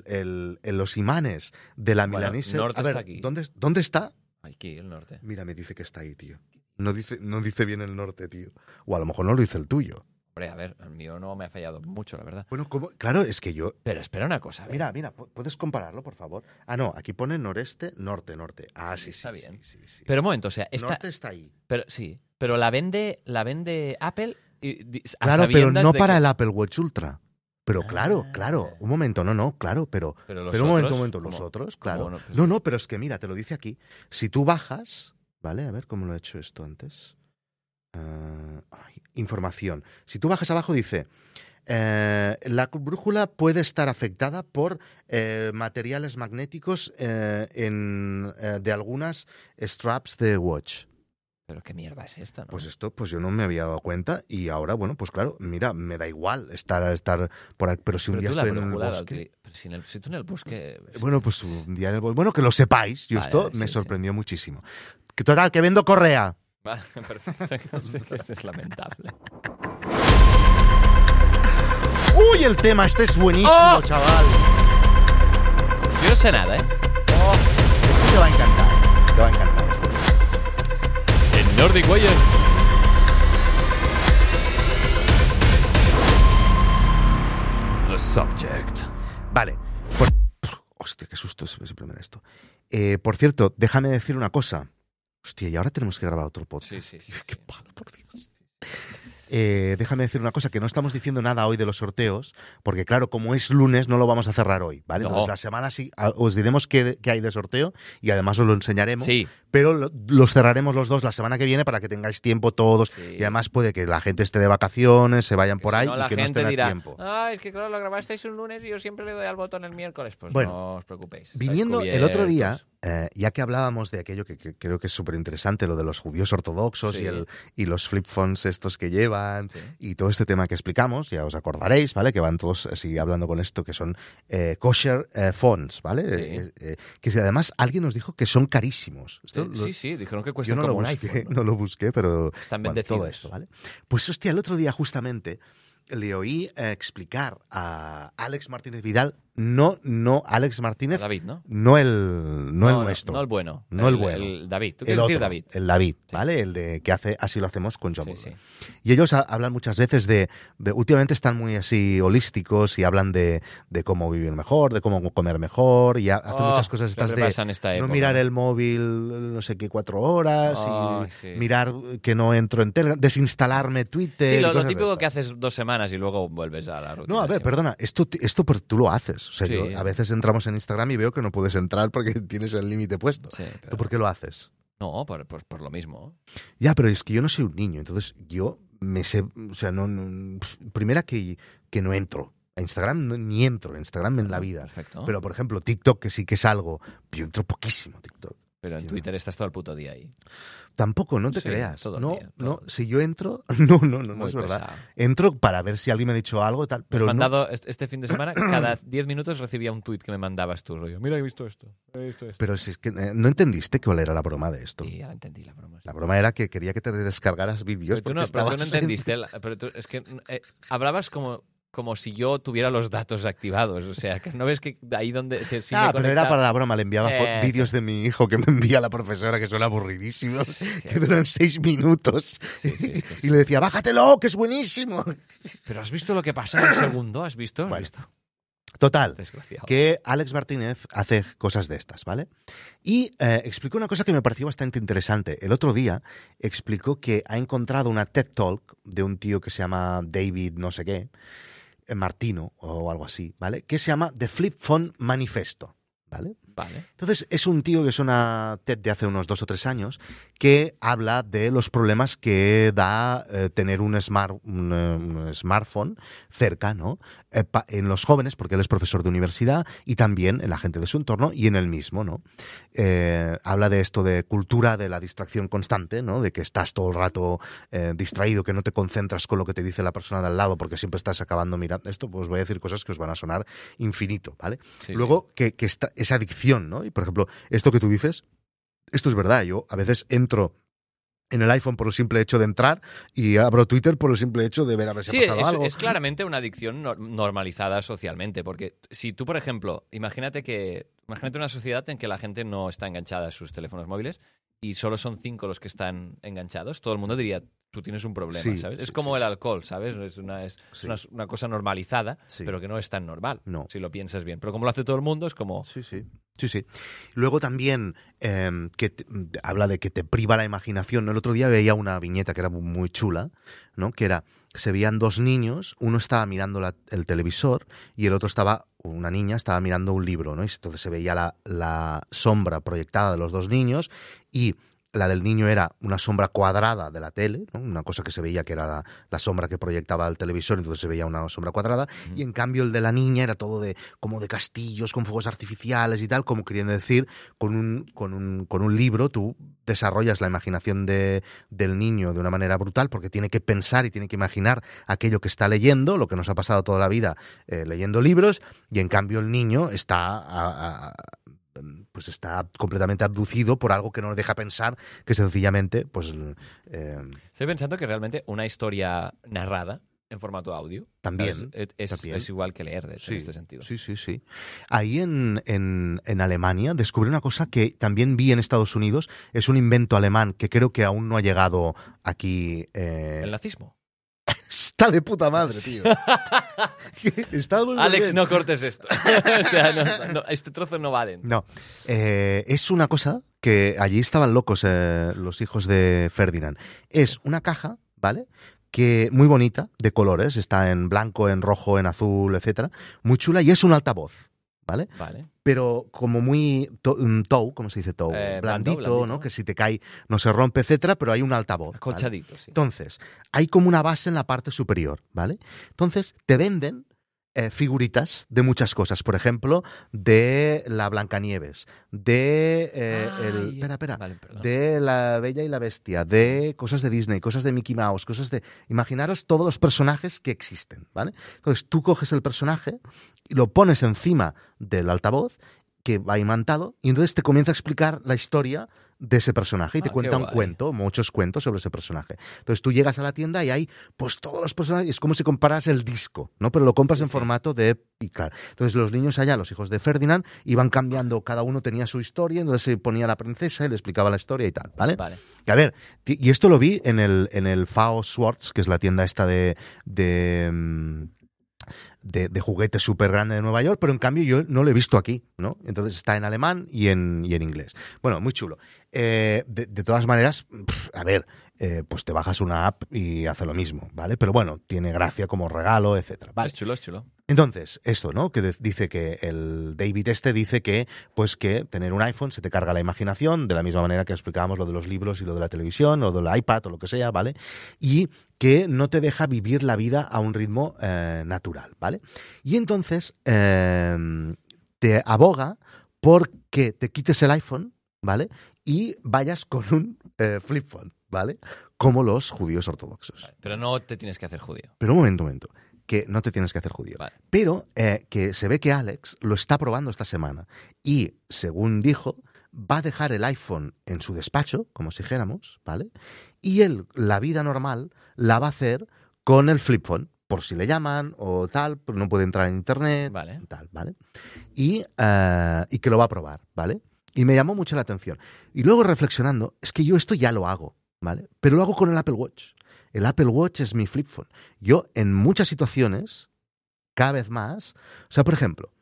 los imanes de la Bueno, Milanese... norte a ver, está aquí. ¿dónde está? Aquí, el norte. Mira, me dice que está ahí, tío. No dice bien el norte, tío. O a lo mejor no lo dice el tuyo. Hombre, a ver, el mío no me ha fallado mucho, la verdad. Bueno, claro, es que yo... Pero espera una cosa. a ver. Mira, ¿puedes compararlo, por favor? Ah, no, aquí pone noreste, norte. Ah, sí, Está sí, bien. sí. Pero un momento, o sea, Norte está ahí. Pero sí, pero la vende Apple a Claro, pero sabiendas no de para que- el Apple Watch Ultra. Pero claro, Ah. un momento, no, claro, pero Pero, un momento, ¿cómo? los otros, ¿Cómo claro. no? Pues- No, pero es que mira, te lo dice aquí. Si tú bajas, ¿vale? A ver cómo lo he hecho esto antes. Información. Si tú bajas abajo dice, la brújula puede estar afectada por materiales magnéticos de algunas straps de watch. Pero qué mierda es esta, ¿no? Pues esto, pues yo no me había dado cuenta y ahora, bueno, pues claro, mira, me da igual estar por aquí, pero si un Pero día tú la estoy en el brújula la bosque... pero si tú en el bosque... Bueno, pues un día en el bosque... Bueno, que lo sepáis, yo Vale, esto vale, me sí, sorprendió muchísimo. Que total, que vendo correa. Vale, perfecto. No sé, que esto es lamentable. ¡Uy, el tema! Este es buenísimo, ¡Oh! chaval. Yo no sé nada, ¿eh? Este te va a encantar. Te va a encantar este. En Nordic Wire. Vale. Hostia, qué susto siempre me da esto. Por cierto, déjame decir una cosa. Hostia, y ahora tenemos que grabar otro podcast. Sí. Qué palo, por Dios. Déjame decir una cosa, que no estamos diciendo nada hoy de los sorteos, porque claro, como es lunes, no lo vamos a cerrar hoy, ¿vale? No. Entonces la semana sí os diremos qué hay de sorteo y además os lo enseñaremos, Sí. pero los cerraremos los dos la semana que viene para que tengáis tiempo todos, Sí. y además puede que la gente esté de vacaciones, se vayan por Si ahí no, y la que no gente estén a dirá, tiempo. es que claro, lo grabasteis un lunes y yo siempre le doy al botón el miércoles. Pues Bueno, no os preocupéis. estáis Viniendo el otro día, cubiertos. ya que hablábamos de aquello que creo que es súper interesante, lo de los judíos ortodoxos Sí. y los flip phones estos que llevan, Sí. y todo este tema que explicamos, ya os acordaréis, ¿vale? Que van todos así hablando con esto, que son kosher phones, ¿vale? Sí. Que si además alguien nos dijo que son carísimos. Esto Sí, dijeron que yo cuesta no como lo un busqué, iPhone. ¿no? no lo busqué, pero Están bueno, bendecidos. todo esto, ¿vale? Pues hostia, el otro día justamente le oí explicar a Alex Martínez Vidal, no Alex Martínez, David, ¿no? no el nuestro. No el bueno. No el bueno. El David. ¿Tú El quieres decir otro, David? el David, Sí. ¿vale? El de que hace Así lo hacemos con John Sí, Mueller. sí. Y ellos hablan muchas veces de últimamente están muy así holísticos y hablan de cómo vivir mejor, de cómo comer mejor, y hacen muchas cosas estas siempre de pasa en esta no época, mirar ¿no? el móvil no sé qué 4 horas Ay, y sí. mirar que no entro en Telegram, desinstalarme Twitter. Sí, y lo cosas de típico estas. que haces 2 semanas y luego vuelves a la rutina. No, a ver, siempre. perdona, esto tú lo haces. O sea, Sí. yo a veces entramos en Instagram y veo que no puedes entrar porque tienes el límite puesto. Sí, ¿Tú pero... por qué lo haces? No, por lo mismo. Ya, pero es que yo no soy un niño, entonces yo me sé, o sea, primera que no entro a Instagram, ni entro a Instagram en la vida. Perfecto. Pero, por ejemplo, TikTok, que sí que es algo, yo entro poquísimo a TikTok. Pero en Sí, Twitter estás todo el puto día ahí. Tampoco, no te Sí, creas. todo el No, día, no, todo. si yo entro, no Muy es verdad. pesado. Entro para ver si alguien me ha dicho algo y tal, pero Me han no. mandado este fin de semana, cada 10 minutos recibía un tuit que me mandabas tú, rollo. Mira, he visto esto. Pero si es que no entendiste cuál era la broma de esto. Sí, ya entendí la broma. La broma era que quería que te descargaras vídeos. Pero tú no entendiste. Pero tú, es que hablabas como si yo tuviera los datos activados. O sea, que no ves que ahí donde... Si me Pero era conecta- para la broma. Le enviaba Sí. vídeos de mi hijo que me envía la profesora, que son aburridísimos, Sí, que duran 6 minutos. Sí, es que sí. Y le decía, bájatelo, que es buenísimo. Pero ¿has visto lo que pasa en el segundo? ¿Has visto? Bueno. visto? Total, Desgraciado. que Alex Martínez hace cosas de estas, ¿vale? Y explicó una cosa que me pareció bastante interesante. El otro día explicó que ha encontrado una TED Talk de un tío que se llama David no sé qué, Martino o algo así, ¿vale? Que se llama The Flip Phone Manifesto, ¿vale? Vale. Entonces, es un tío que es una TED de hace unos 2 o 3 años que habla de los problemas que da tener un smartphone cerca, ¿no? En los jóvenes, porque él es profesor de universidad, y también en la gente de su entorno y en él mismo, ¿no? Habla de esto de cultura de la distracción constante, ¿no? De que estás todo el rato distraído, que no te concentras con lo que te dice la persona de al lado porque siempre estás acabando mirando esto. Pues voy a decir cosas que os van a sonar infinito, ¿vale? Sí, Luego, que esa adicción, ¿no? Y, por ejemplo, esto que tú dices, esto es verdad. Yo a veces entro en el iPhone por el simple hecho de entrar y abro Twitter por el simple hecho de ver a ver si Sí, ha pasado algo. es claramente una adicción normalizada socialmente, porque si tú, por ejemplo, imagínate una sociedad en que la gente no está enganchada a sus teléfonos móviles y solo son 5 los que están enganchados, todo el mundo diría, tú tienes un problema, Sí, ¿sabes? Es sí, como sí. el alcohol, ¿sabes? Es una cosa normalizada, Sí. pero que no es tan normal, No. si lo piensas bien. Pero como lo hace todo el mundo, es como... Sí, sí. Sí, sí. Luego también habla de que te priva la imaginación. El otro día veía una viñeta que era muy chula, ¿no? Que era, se veían 2 niños, uno estaba mirando el televisor y el otro una niña estaba mirando un libro, ¿no? Y entonces se veía la sombra proyectada de los 2 niños y la del niño era una sombra cuadrada de la tele, ¿no? Una cosa que se veía que era la sombra que proyectaba el televisor, entonces se veía una sombra cuadrada, y en cambio el de la niña era todo como de castillos, con fuegos artificiales y tal, como queriendo decir, con un libro tú desarrollas la imaginación del niño de una manera brutal, porque tiene que pensar y tiene que imaginar aquello que está leyendo, lo que nos ha pasado toda la vida leyendo libros, y en cambio el niño está completamente abducido por algo que no le deja pensar, que sencillamente, pues... Estoy pensando que realmente una historia narrada en formato audio También, ¿sabes? también. Es igual que leer, de hecho, en este sentido. Sí. Ahí en Alemania descubrí una cosa que también vi en Estados Unidos, es un invento alemán que creo que aún no ha llegado aquí... El nazismo. está de puta madre, tío. Está muy Alex, bien. no cortes esto. O sea, este trozo no vale. No, es una cosa que allí estaban locos los hijos de Ferdinand. Es una caja, ¿vale? Que muy bonita, de colores, está en blanco, en rojo, en azul, etcétera, muy chula, y es un altavoz, ¿vale? Vale. Pero como muy tow, ¿cómo se dice tow? Blandito, ¿no? Que si te cae no se rompe, etcétera, pero hay un altavoz. Acolchadito, ¿vale? sí. Entonces, hay como una base en la parte superior, ¿vale? Entonces, te venden figuritas de muchas cosas, por ejemplo, de la Blancanieves, de espera, Vale, perdón. de la Bella y la Bestia, de cosas de Disney, cosas de Mickey Mouse, cosas de... Imaginaros todos los personajes que existen, ¿vale? Entonces tú coges el personaje y lo pones encima del altavoz que va imantado y entonces te comienza a explicar la historia de ese personaje y te cuenta qué un guay. cuento, muchos cuentos sobre ese personaje. Entonces tú llegas a la tienda y hay pues todos los personajes, es como si comparas el disco, ¿no? Pero lo compras Sí, en sí. formato de picar. Entonces los niños allá, los hijos de Ferdinand, iban cambiando, cada uno tenía su historia, entonces se ponía la princesa y le explicaba la historia y tal, ¿vale? Vale. Y a ver, y esto lo vi en el Fao Schwartz, que es la tienda esta de juguetes súper grande de Nueva York, pero en cambio yo no lo he visto aquí, ¿no? Entonces está en alemán y en inglés. Bueno, muy chulo. De todas maneras, a ver, pues te bajas una app y hace lo mismo, ¿vale? Pero bueno, tiene gracia como regalo, etcétera. Vale. Es chulo, es chulo. Entonces, esto, ¿no? Que dice que el David dice que, pues que tener un iPhone se te carga la imaginación, de la misma manera que explicábamos lo de los libros y lo de la televisión, o del iPad, o lo que sea, ¿vale? Y que no te deja vivir la vida a un ritmo natural, ¿vale? Y entonces te aboga porque te quites el iPhone, ¿vale? Y vayas con un flip phone, ¿vale? Como los judíos ortodoxos. Vale. Pero no te tienes que hacer judío. Pero un momento. Que no te tienes que hacer judío. Vale. Pero que se ve que Alex lo está probando esta semana. Y, según dijo, va a dejar el iPhone en su despacho, como si dijéramos, ¿vale? Y él, la vida normal, la va a hacer con el flip phone, por si le llaman o tal, pero no puede entrar en internet, Vale. tal, ¿vale? Y que lo va a probar, ¿vale? Y me llamó mucho la atención. Y luego reflexionando, es que yo esto ya lo hago, ¿vale? Pero lo hago con el Apple Watch. El Apple Watch es mi flip phone. Yo, en muchas situaciones, cada vez más... O sea, por ejemplo,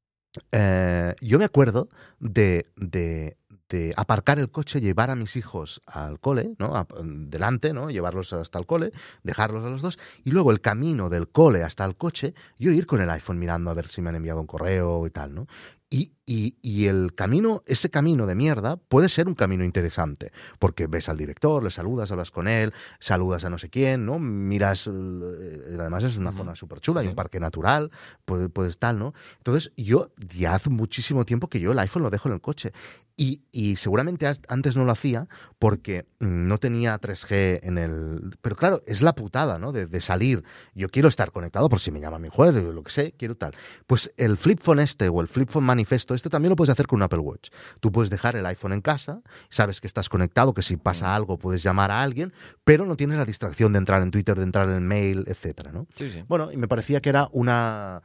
yo me acuerdo de aparcar el coche, llevar a mis hijos al cole, ¿no? Delante, ¿no? Llevarlos hasta el cole, dejarlos a los dos, y luego el camino del cole hasta el coche, yo ir con el iPhone mirando a ver si me han enviado un correo y tal, ¿no? Y el camino, ese camino de mierda, puede ser un camino interesante, porque ves al director, le saludas, hablas con él, saludas a no sé quién, ¿no? Miras, además es una zona súper chula, hay un parque natural, puedes tal, ¿no? Entonces, yo ya hace muchísimo tiempo que yo el iPhone lo dejo en el coche. Y seguramente antes no lo hacía porque no tenía 3G en el... Pero claro, es la putada, ¿no? De salir. Yo quiero estar conectado por si me llama mi mujer, lo que sé, quiero tal. Pues el flip phone o el flip phone manifesto también lo puedes hacer con un Apple Watch. Tú puedes dejar el iPhone en casa, sabes que estás conectado, que si pasa algo puedes llamar a alguien, pero no tienes la distracción de entrar en Twitter, de entrar en el mail, etcétera, ¿no? Sí, sí. Bueno, y me parecía que era una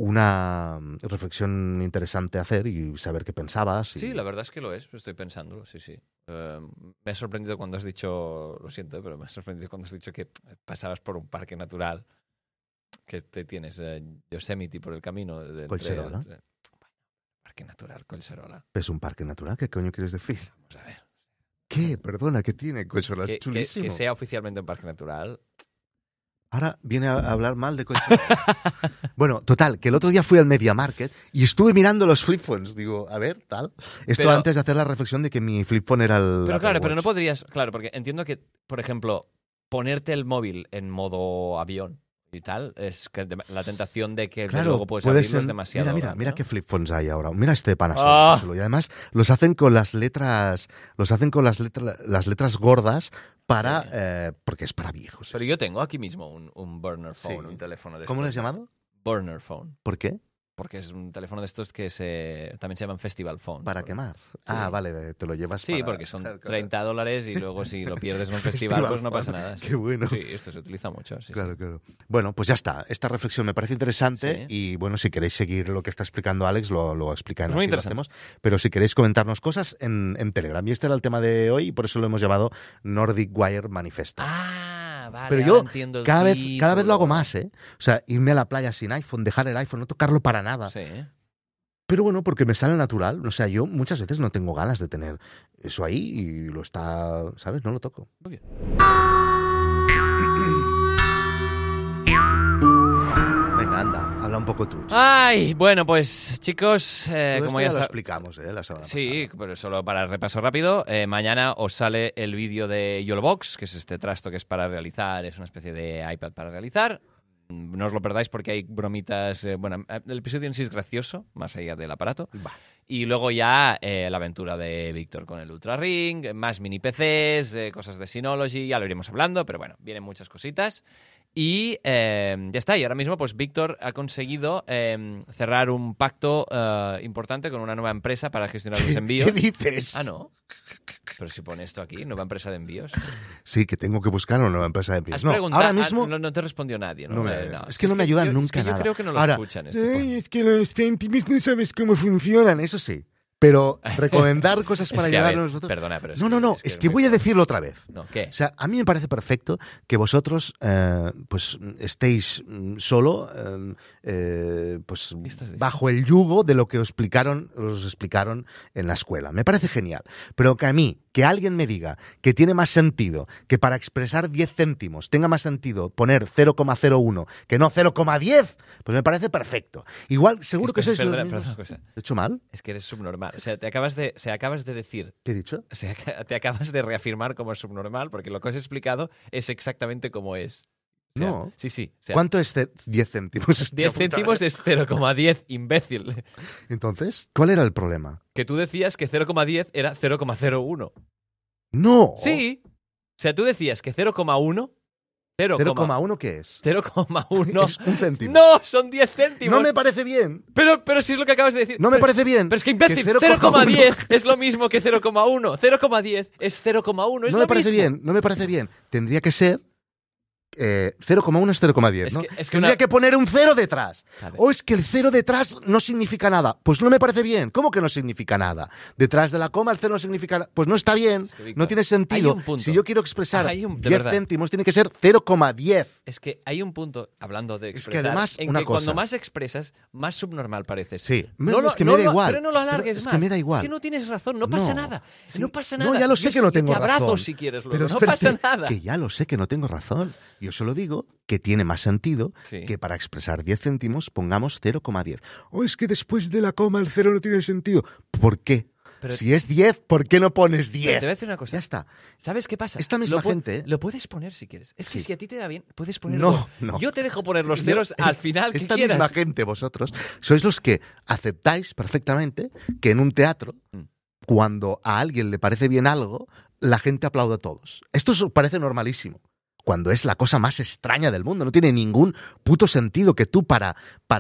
reflexión interesante hacer y saber qué pensabas. Sí, la verdad es que lo es, estoy pensándolo, sí, sí. Me ha sorprendido cuando has dicho, lo siento, pero me ha sorprendido cuando has dicho que pasabas por un parque natural, que te tienes Yosemite por el camino. Collserola. Parque natural, Collserola. ¿Es un parque natural? ¿Qué coño quieres decir? Vamos a ver. ¿Qué? Perdona, ¿qué tiene Collserola? Es chulísimo. Que sea oficialmente un parque natural. Ahora viene a hablar mal de Collserola. Bueno, total, que el otro día fui al Media Market y estuve mirando los flip phones. Digo, a ver, tal. Esto Pero- antes de hacer la reflexión de que mi flip phone era el Pero Apple claro, pero no Watch. podrías... Claro, porque entiendo que, por ejemplo, ponerte el móvil en modo avión y tal, es que la tentación de que Claro, luego puedes puede abrirlo ser- es demasiado Mira, grande, mira ¿no? qué flip phones hay ahora. Mira este Panasonic. Ah. Y además los hacen con las letras gordas para Sí. porque es para viejos. Pero yo tengo aquí mismo un burner phone, Sí. un teléfono de ¿Cómo lo has estos. llamado? Burner phone. ¿Por qué? Porque es un teléfono de estos que también se llaman festival phone. Para Porque- quemar. Sí. Ah, vale, te lo llevas Sí, para... porque son Claro, claro. $30 y luego si lo pierdes en un festival, Festival pues no pasa phone. nada. Sí. Qué bueno. Sí, esto se utiliza mucho. Sí, Claro, claro. Bueno, pues ya está. Esta reflexión me parece interesante y bueno, si queréis seguir lo que está explicando Alex, lo explica en Pues muy Así lo interesante. hacemos. Pero si queréis comentarnos cosas en Telegram. Y este era el tema de hoy y por eso lo hemos llamado Nordic Wire Manifesto. Ah, vale, Pero ahora yo entiendo el cada vez lo hago título. más, ¿eh? O sea, irme a la playa sin iPhone, dejar el iPhone, no tocarlo para nada. Sí. Pero bueno, porque me sale natural. O sea, yo muchas veces no tengo ganas de tener eso ahí y lo está, ¿sabes? No lo toco. Muy bien. Venga, anda, habla un poco tú. chico. Ay, bueno, pues chicos, Todo como esto ya ya lo sab- explicamos, la semana Sí, pero solo para repaso rápido, mañana os sale el vídeo de YOLOBOX, que es este trasto que es para realizar, es una especie de iPad para realizar. No os lo perdáis porque hay bromitas. Bueno, el episodio en sí es gracioso, más allá del aparato. pasada. Y luego ya la aventura de Víctor con el Ultra Ring, más mini PCs, cosas de Synology, ya lo iremos hablando, pero bueno, vienen muchas cositas. Y ya está, y ahora mismo pues Víctor ha conseguido cerrar un pacto importante con una nueva empresa para gestionar los envíos. ¿Qué dices? Ah, no. Pero si pone esto aquí, nueva empresa de envíos. Sí, que tengo que buscar una nueva empresa de envíos. Has No, preguntado, ahora mismo... no te respondió nadie, ¿no? No me- No. es que no me ayudan yo, nunca es que nada. Yo creo que no lo Ahora, escuchan. Esto. "Ay, es que los céntimos no sabes cómo funcionan", eso sí. Pero recomendar cosas para Es que, a ayudar ver, a nosotros... Perdona, pero No, es que muy voy a claro. decirlo otra vez. No, ¿qué? O sea, a mí me parece perfecto que vosotros pues estéis solo pues ¿Qué estás diciendo? bajo el yugo de lo que os explicaron en la escuela. Me parece genial. Pero que a mí, que alguien me diga que tiene más sentido que para expresar 10 céntimos tenga más sentido poner 0,01 que no 0,10, pues me parece perfecto. Igual, seguro que sois los Perdona, mismos. una cosa. ¿He hecho mal? Es que eres subnormal. O sea, te acabas de decir, ¿Qué he dicho? o sea, te acabas de reafirmar como subnormal, porque lo que os he explicado es exactamente como es. O sea, No. Sí. O sea, ¿Cuánto es 10 céntimos? 10 céntimos es 0,10, imbécil. Entonces, ¿cuál era el problema? Que tú decías que 0,10 era 0,01. No. Sí. O sea, tú decías que 0,1... 0,1 ¿qué es? 0,1... Es un céntimo. ¡No! Son 10 céntimos. No me parece bien. Pero si es lo que acabas de decir. No me parece bien. Pero es que imbécil, 0,10 es lo mismo que 0,1. 0,10 es 0,1. Es No lo me parece mismo. bien, no me parece bien. Tendría que ser 0,1 es 0,10, Es ¿no? que- es que Tendría una- que poner un 0 detrás. A ver. O es que el 0 detrás no significa nada. Pues no me parece bien. ¿Cómo que no significa nada? Detrás de la coma el 0 no significa nada. Pues no está bien. Es que, Víctor, No tiene sentido. hay un punto. Si yo quiero expresar De 10 verdad. céntimos, tiene que ser 0,10. Es que hay un punto, hablando de Es que expresar, además, en una que cosa. cuando más expresas, más subnormal pareces. Sí. No Es que me da igual. Pero no lo alargues Pero es más. que me da igual. Es que no tienes razón, no pasa nada. Sí. No pasa No, nada. ya lo sé Yo que no yo tengo te abrazo razón. si quieres luego. Pero No espérate, pasa nada. que ya lo sé que no tengo razón. Yo solo digo que tiene más sentido Sí. que para expresar 10 céntimos pongamos 0,10. O es que después de la coma el 0 no tiene sentido. ¿Por qué? Pero- Si es 10, ¿por qué no pones Pero 10? te voy a decir una cosa. Ya está. ¿Sabes qué pasa? Esta misma Lo pu- gente, ¿eh? Lo puedes poner si quieres. Es que Sí. si a ti te da bien, puedes poner No, dos. no. Yo te dejo poner los ceros Yo- al final que Esta quieras. misma gente, vosotros, sois los que aceptáis perfectamente que en un teatro, Mm. cuando a alguien le parece bien algo, la gente aplaude a todos. Esto os parece normalísimo. Cuando es la cosa más extraña del mundo. No tiene ningún puto sentido que tú para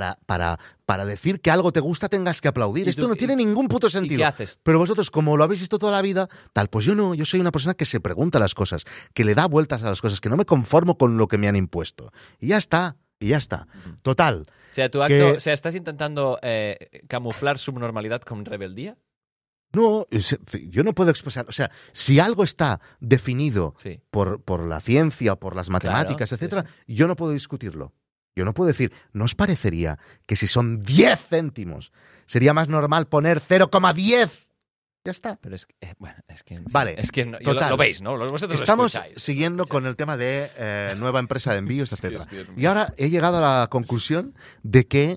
decir que algo te gusta tengas que aplaudir. ¿Y Esto tú- no tiene ningún puto sentido. qué haces? Pero vosotros, como lo habéis visto toda la vida, tal, pues yo no, yo soy una persona que se pregunta las cosas, que le da vueltas a las cosas, que no me conformo con lo que me han impuesto. Y ya está, Total. O sea, que- o sea, ¿estás intentando camuflar subnormalidad con rebeldía? No, yo no puedo expresar, o sea, si algo está definido Sí. por la ciencia, por las matemáticas, Claro, sí, etcétera, yo no puedo discutirlo. Yo no puedo decir, ¿no os parecería que si son 10 céntimos sería más normal poner 0,10? Ya está. Pero es que, bueno, es que... en fin, Vale, Es que no- total. lo veis, ¿no? Vosotros Estamos lo escucháis. siguiendo con el tema de nueva empresa de envíos, Es que, etcétera. Dios mío. Y ahora he llegado a la conclusión de que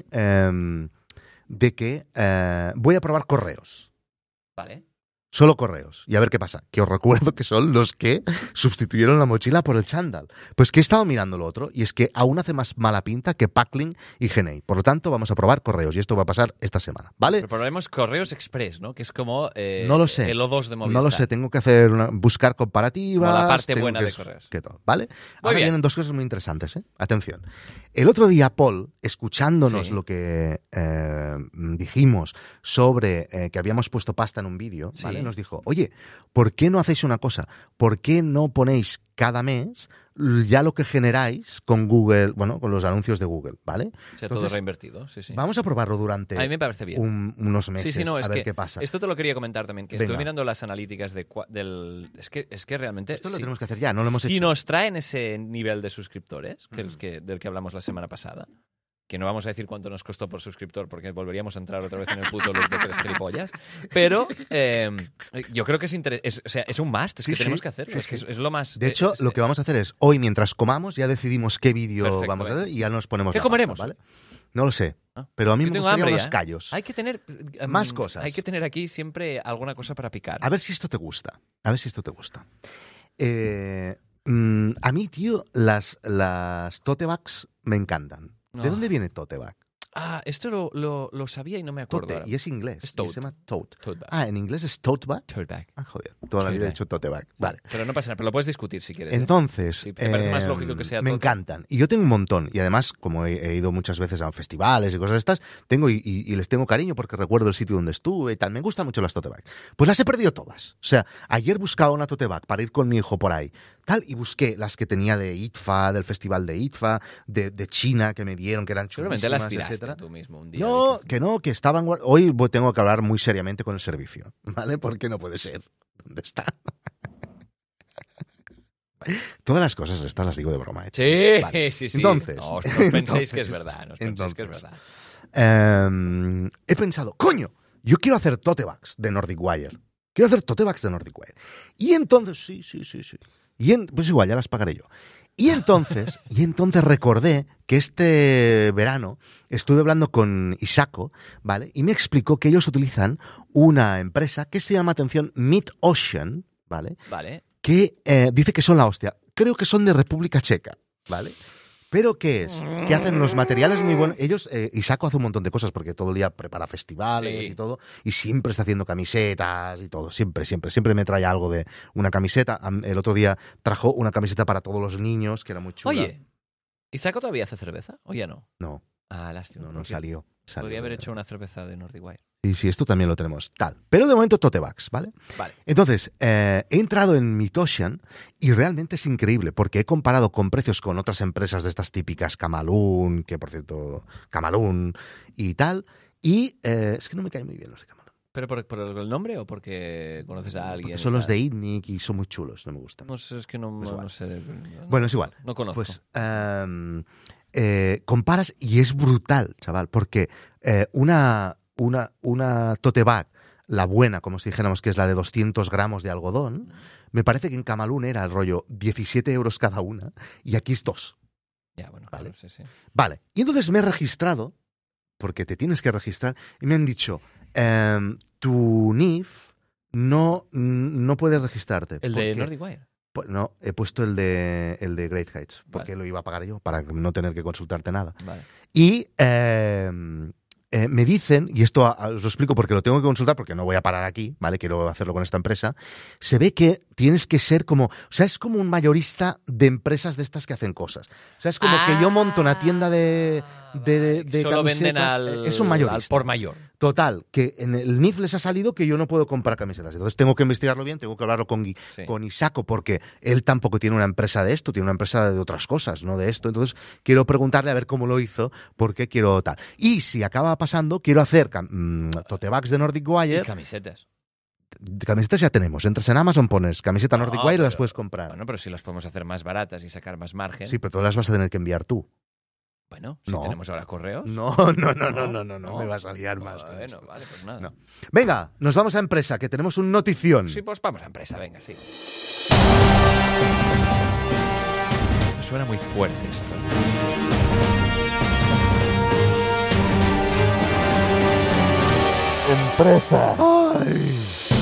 voy a probar correos. Vale. Solo correos. Y a ver qué pasa. Que os recuerdo que son los que sustituyeron la mochila por el chándal. Pues que he estado mirando lo otro y es que aún hace más mala pinta que Packlink y Genei. Por lo tanto, vamos a probar correos y esto va a pasar esta semana, ¿vale? Pero probemos Correos Express, ¿no? Que es como No lo sé. el O2 de Movistar. No lo sé, tengo que hacer buscar comparativas. Como la parte tengo buena que de correos. que todo, ¿vale? Ahora bien. vienen dos cosas muy interesantes, ¿eh? Atención. El otro día, Paul, escuchándonos Sí. lo que dijimos sobre que habíamos puesto pasta en un vídeo, Sí. ¿vale? ¿vale? Nos dijo, oye, ¿por qué no hacéis una cosa? ¿Por qué no ponéis cada mes ya lo que generáis con Google, bueno, con los anuncios de Google, ¿vale? O sea, todo reinvertido, sí. Vamos a probarlo durante a mí me parece bien. unos meses, Sí, no, a es ver que qué pasa. Esto te lo quería comentar también, que Venga. estoy mirando las analíticas del... Es que realmente... Esto lo tenemos que hacer ya, no lo hemos Si hecho. nos traen ese nivel de suscriptores, del que hablamos la semana pasada, que no vamos a decir cuánto nos costó por suscriptor porque volveríamos a entrar otra vez en el puto loop de 3 gilipollas, pero yo creo que es un must, es que tenemos que hacerlo, es que es lo más... De hecho, lo que vamos a hacer es, hoy mientras comamos, ya decidimos qué vídeo Perfecto, vamos a hacer y ya nos ponemos ¿Qué la comeremos? pasta, ¿vale? No lo sé, Ah. pero a mí Yo me tengo gustaría hambre unos ya, ¿eh? callos. Hay que tener... Más cosas. Hay que tener aquí siempre alguna cosa para picar. A ver si esto te gusta. A ver si esto te gusta. A mí, tío, las tote bags me encantan. ¿De Oh. dónde viene tote bag? Ah, esto lo sabía y no me acuerdo. Tote, ahora. y es inglés. Es y tote. se llama tote. Tote bag. Ah, en inglés es tote bag. Tote bag. Ah, joder. Toda la Tote vida he bag. dicho tote bag. Vale. Pero no pasa nada, pero lo puedes discutir si quieres. ¿eh? Entonces, Sí, te parece más lógico que sea me tote. encantan. Y yo tengo un montón. Y además, como he ido muchas veces a festivales y cosas estas, tengo y les tengo cariño porque recuerdo el sitio donde estuve y tal. Me gustan mucho las tote bag. Pues las he perdido todas. O sea, ayer buscaba una tote bag para ir con mi hijo por ahí. Tal, y busqué las que tenía de ITFA, del festival de ITFA, de China, que me dieron, que eran Seguramente chulísimas, las tiraste etcétera. tú mismo un día. No, dijiste, que estaban... Hoy tengo que hablar muy seriamente con el servicio, ¿vale? Porque no puede ser. ¿Dónde está? Todas las cosas estas las digo de broma, ¿eh? Sí, Vale. sí, sí. Entonces, No os penséis que es verdad. No os penséis que es entonces, verdad. he pensado, coño, yo quiero hacer tote bags de Nordic Wire. Quiero hacer tote bags de Nordic Wire. Y entonces, sí. Pues igual, ya las pagaré yo. Y entonces recordé que este verano estuve hablando con Isako, ¿vale? Y me explicó que ellos utilizan una empresa que se llama, atención, Mid Ocean, ¿vale? Vale. Que dice que son la hostia. Creo que son de República Checa, ¿vale? ¿Pero qué es? Que hacen los materiales muy buenos. Ellos, Isako hace un montón de cosas porque todo el día prepara festivales Sí. y todo. Y siempre está haciendo camisetas y todo. Siempre me trae algo de una camiseta. El otro día trajo una camiseta para todos los niños, que era muy chula. Oye, ¿Isako todavía hace cerveza? ¿O ya no? No, Ah, lástima. no porque salió. Podría haber hecho una cerveza de Nordic Wire. Sí, esto también lo tenemos. Tal. Pero de momento tote bags, ¿vale? Vale. Entonces, he entrado en Mitoshan y realmente es increíble porque he comparado con precios con otras empresas de estas típicas, Camalún, que por cierto, Camalún y tal, y es que no me caen muy bien los de Camalún. ¿Pero por el nombre o porque conoces a alguien? Porque son los de ITNIC y son muy chulos, no me gustan. No sé, es que no, Es igual. no sé. Bueno, es igual. No conozco. Pues comparas y es brutal, chaval, porque una tote bag, la buena, como si dijéramos que es la de 200 gramos de algodón, me parece que en Camalún era el rollo 17 euros cada una y aquí es 2. Ya, bueno, Vale. claro, sí. Vale, y entonces me he registrado, porque te tienes que registrar, y me han dicho, tu NIF no puedes registrarte. ¿El ¿Por de qué? Nordic Wire? No, he puesto el de Great Heights, porque Vale. lo iba a pagar yo, para no tener que consultarte nada. Vale. Y me dicen, y esto os lo explico porque lo tengo que consultar, porque no voy a parar aquí, ¿vale? Quiero hacerlo con esta empresa. Se ve que tienes que ser como, o sea, es como un mayorista de empresas de estas que hacen cosas. O sea, es como que yo monto una tienda de Solo venden camisetas, es un mayorista. al por mayor. Total, que en el NIF les ha salido que yo no puedo comprar camisetas. Entonces tengo que investigarlo bien, tengo que hablarlo con Isako, porque él tampoco tiene una empresa de esto, tiene una empresa de otras cosas, no de esto. Entonces quiero preguntarle a ver cómo lo hizo, porque quiero tal. Y si acaba pasando, quiero hacer tote bags de Nordic Y Wire. camisetas. Camisetas ya tenemos. Entras en Amazon, pones camiseta Nordic Wire y las pero- puedes comprar. Bueno, pero si las podemos hacer más baratas y sacar más margen. Sí, pero todas las vas a tener que enviar tú. Bueno, si No. tenemos ahora correos. No, me vas a liar más con Bueno, esto. vale, pues nada. No. Venga, nos vamos a empresa, que tenemos un notición. Sí, pues vamos a empresa, venga, sí. Esto suena muy fuerte esto. Ay.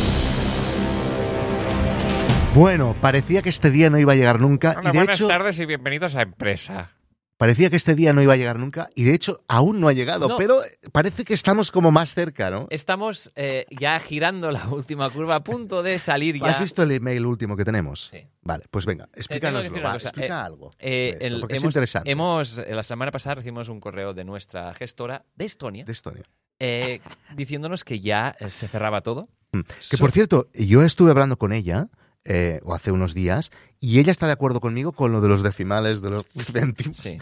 Bueno, parecía que este día no iba a llegar nunca. Hola, Y de buenas hecho, tardes y bienvenidos a empresa. parecía que este día no iba a llegar nunca. Y de hecho, aún no ha llegado. No. Pero parece que estamos como más cerca, ¿no? Estamos ya girando la última curva, a punto de salir ya. ¿Has visto el email último que tenemos? Sí. Vale, pues venga, explícanoslo. decir una Va, cosa. explica algo. de esto, porque es hemos, interesante. la semana pasada recibimos un correo de nuestra gestora de Estonia De Estonia. diciéndonos que ya se cerraba todo Que por cierto, yo estuve hablando con ella, o hace unos días, y ella está de acuerdo conmigo con lo de los decimales, de los céntimos. Sí.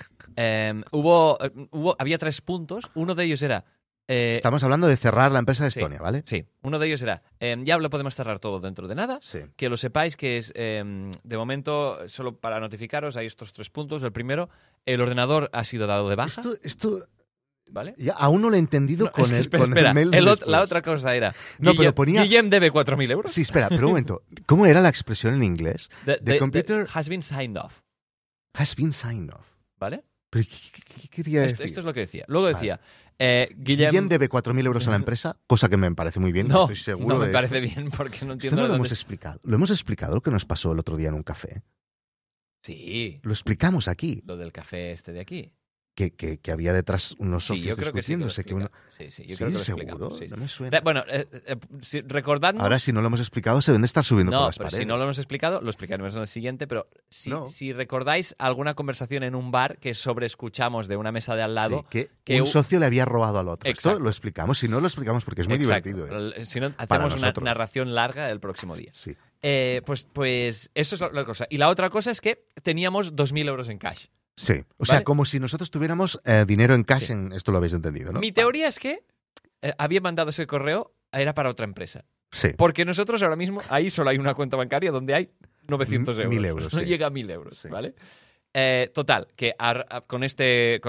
Había 3 puntos. Uno de ellos era... Estamos hablando de cerrar la empresa de Estonia, sí, ¿vale? Sí. Uno de ellos era, ya lo podemos cerrar todo dentro de nada. Sí. Que lo sepáis que es, de momento, solo para notificaros, hay estos 3 puntos. El primero, el ordenador ha sido dado de baja. Esto ¿Vale? ya aún no lo he entendido con, espera, el mail de después. la otra cosa era, No, pero ponía... Guillem debe 4.000 euros. Sí, espera, pero un momento. ¿Cómo era la expresión en inglés? The computer has been signed off. has been signed off. ¿Vale? ¿Pero qué quería decir? Esto es lo que decía. Luego decía, Guillem debe 4.000 euros a la empresa, cosa que me parece muy bien, No, estoy seguro no me de parece esto. bien porque no Esto entiendo no de lo dónde... hemos explicado. Lo hemos explicado lo que nos pasó el otro día en un café. Sí, Lo explicamos aquí, lo del café este de aquí. que había detrás unos Sí, yo socios creo que sí que lo discutiéndose que uno... explica. Sí, yo Sí, creo que lo seguro, explicamos. Sí. no me suena. Bueno, recordadnos... Ahora, si no lo hemos explicado, se deben de estar subiendo por No, las pero paredes. si no lo hemos explicado, lo explicaremos en el siguiente, pero No. si recordáis alguna conversación en un bar que sobreescuchamos de una mesa de al lado... Sí, que un socio le había robado al otro. Esto Exacto. lo explicamos. Si no, lo explicamos porque es muy Exacto. divertido. Si no, Para hacemos una nosotros. narración larga el próximo día. Sí. Pues eso es la cosa. Y la otra cosa es que teníamos 2.000 euros en cash. Sí. O sea, ¿Vale? como si nosotros tuviéramos dinero en cash. Sí. Esto lo habéis entendido, ¿no? Mi teoría es que había mandado ese correo, era para otra empresa. Sí. Porque nosotros ahora mismo, ahí solo hay una cuenta bancaria donde hay 900 euros. 1.000 euros, No sí. llega a 1.000 euros, Sí. ¿vale? Total, que con esta...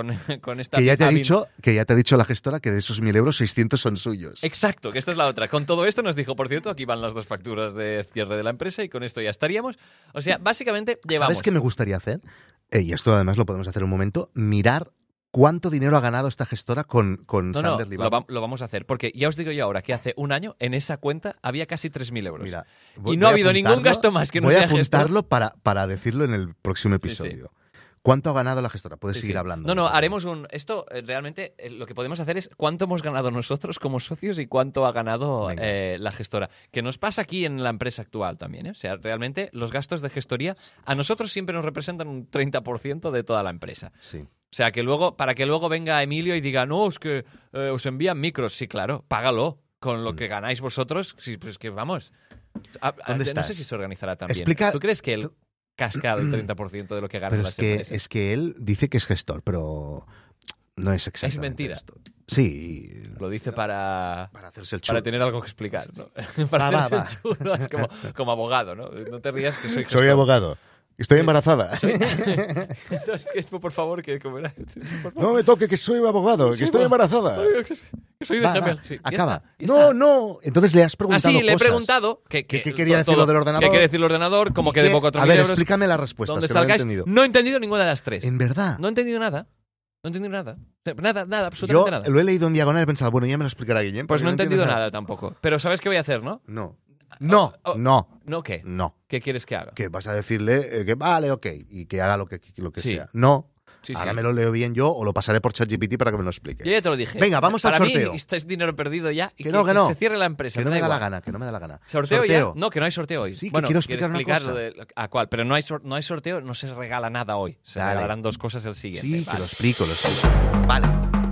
Que ya te ha dicho la gestora que de esos 1.000 euros, 600 son suyos. Exacto, que esta es la otra. Con todo esto nos dijo, por cierto, aquí van las 2 facturas de cierre de la empresa y con esto ya estaríamos. O sea, básicamente llevamos... ¿Sabes qué me gustaría hacer? Y esto además lo podemos hacer en un momento, mirar cuánto dinero ha ganado esta gestora con No, Sanders Libán. lo vamos a hacer. Porque ya os digo yo ahora que hace un año en esa cuenta había casi 3.000 euros. Mira, Y no ha habido ningún gasto más que no sea Voy a gestor. apuntarlo para decirlo en el próximo episodio. ¿Cuánto ha ganado la gestora? Puedes seguir hablando. No, haremos un... Esto realmente lo que podemos hacer es cuánto hemos ganado nosotros como socios y cuánto ha ganado la gestora. Que nos pasa aquí en la empresa actual también. O sea, realmente los gastos de gestoría a nosotros siempre nos representan un 30% de toda la empresa. Sí. O sea, que luego, para que luego venga Emilio y diga, no, es que os envían micros. Sí, claro, págalo. Con lo que ganáis vosotros, sí, pues que vamos. ¿Dónde no estás? sé si se organizará también. Explica- ¿Tú crees que él casca el 30% de lo que ganan Pero las empresas? es que él dice que es gestor, pero no es exactamente Es mentira. esto. Sí. Lo dice para hacerse el chulo. para tener algo que explicar, ¿no? Para Va, hacerse el chulo, es como abogado, ¿no? No te rías que soy gestor. Soy abogado. Estoy embarazada. Entonces, que por favor, que como era... Por favor. No me toque que soy abogado, que estoy embarazada. Que soy de Va, Gmail. va, Sí, ya acaba. está, ya está. No. Entonces le has Ah, preguntado sí, le he cosas. preguntado que ¿Qué quería decir lo del ordenador? ¿Qué quiere decir el ordenador? ¿Cómo ¿Y que qué? debo 4.000 A ver, euros? explícame las respuestas. ¿Dónde que está el no he cash? entendido. No he entendido ninguna de las 3. En verdad. No he entendido nada. No he entendido nada. Nada, absolutamente Yo nada. lo he leído en diagonal y he pensado, bueno, ya me lo explicará Guillem. Pues porque no he entendido entiendo nada tampoco. Pero ¿sabes qué voy a hacer, no? No. Oh, No. ¿No qué? No. ¿Qué quieres que haga? Que vas a decirle que vale, ok, y que haga lo que Sí. sea. No. Sí, Ahora sí. me lo leo bien yo o lo pasaré por ChatGPT para que me lo explique. Yo ya te lo dije. Venga, vamos al Para sorteo. mí esto es dinero perdido ya y Que no. se cierre la empresa. Que no me me da la igual. gana, que no me da la gana. ¿Sorteo ya? No, que no hay sorteo hoy. Sí, que bueno, quiero ¿quieres explicar una explicar cosa. ¿A cuál? Pero no hay sorteo, no se regala nada hoy. Se Dale. regalarán 2 cosas el siguiente. Sí, que Vale. lo explico. Vale.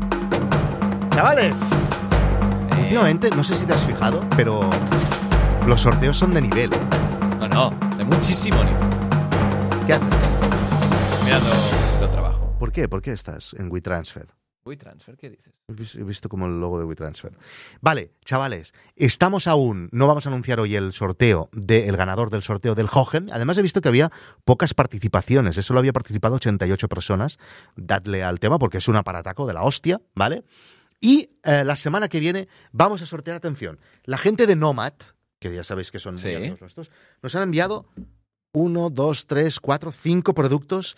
Chavales, últimamente, no sé si te has fijado, pero los sorteos son de nivel. No, de muchísimo nivel. ¿Qué haces? Mirando el trabajo. ¿Por qué? ¿Por qué estás en WeTransfer? WeTransfer, ¿qué dices? He visto como el logo de WeTransfer. Vale, chavales, estamos aún, no vamos a anunciar hoy el sorteo del ganador del sorteo del Hohem. Además he visto que había pocas participaciones, solo había participado 88 personas. Dadle al tema porque es un aparataco de la hostia, ¿vale? Y la semana que viene vamos a sortear, atención, la gente de Nomad, que ya sabéis que son muy Sí. amigos nuestros, nos han enviado 1, 2, 3, 4, 5 productos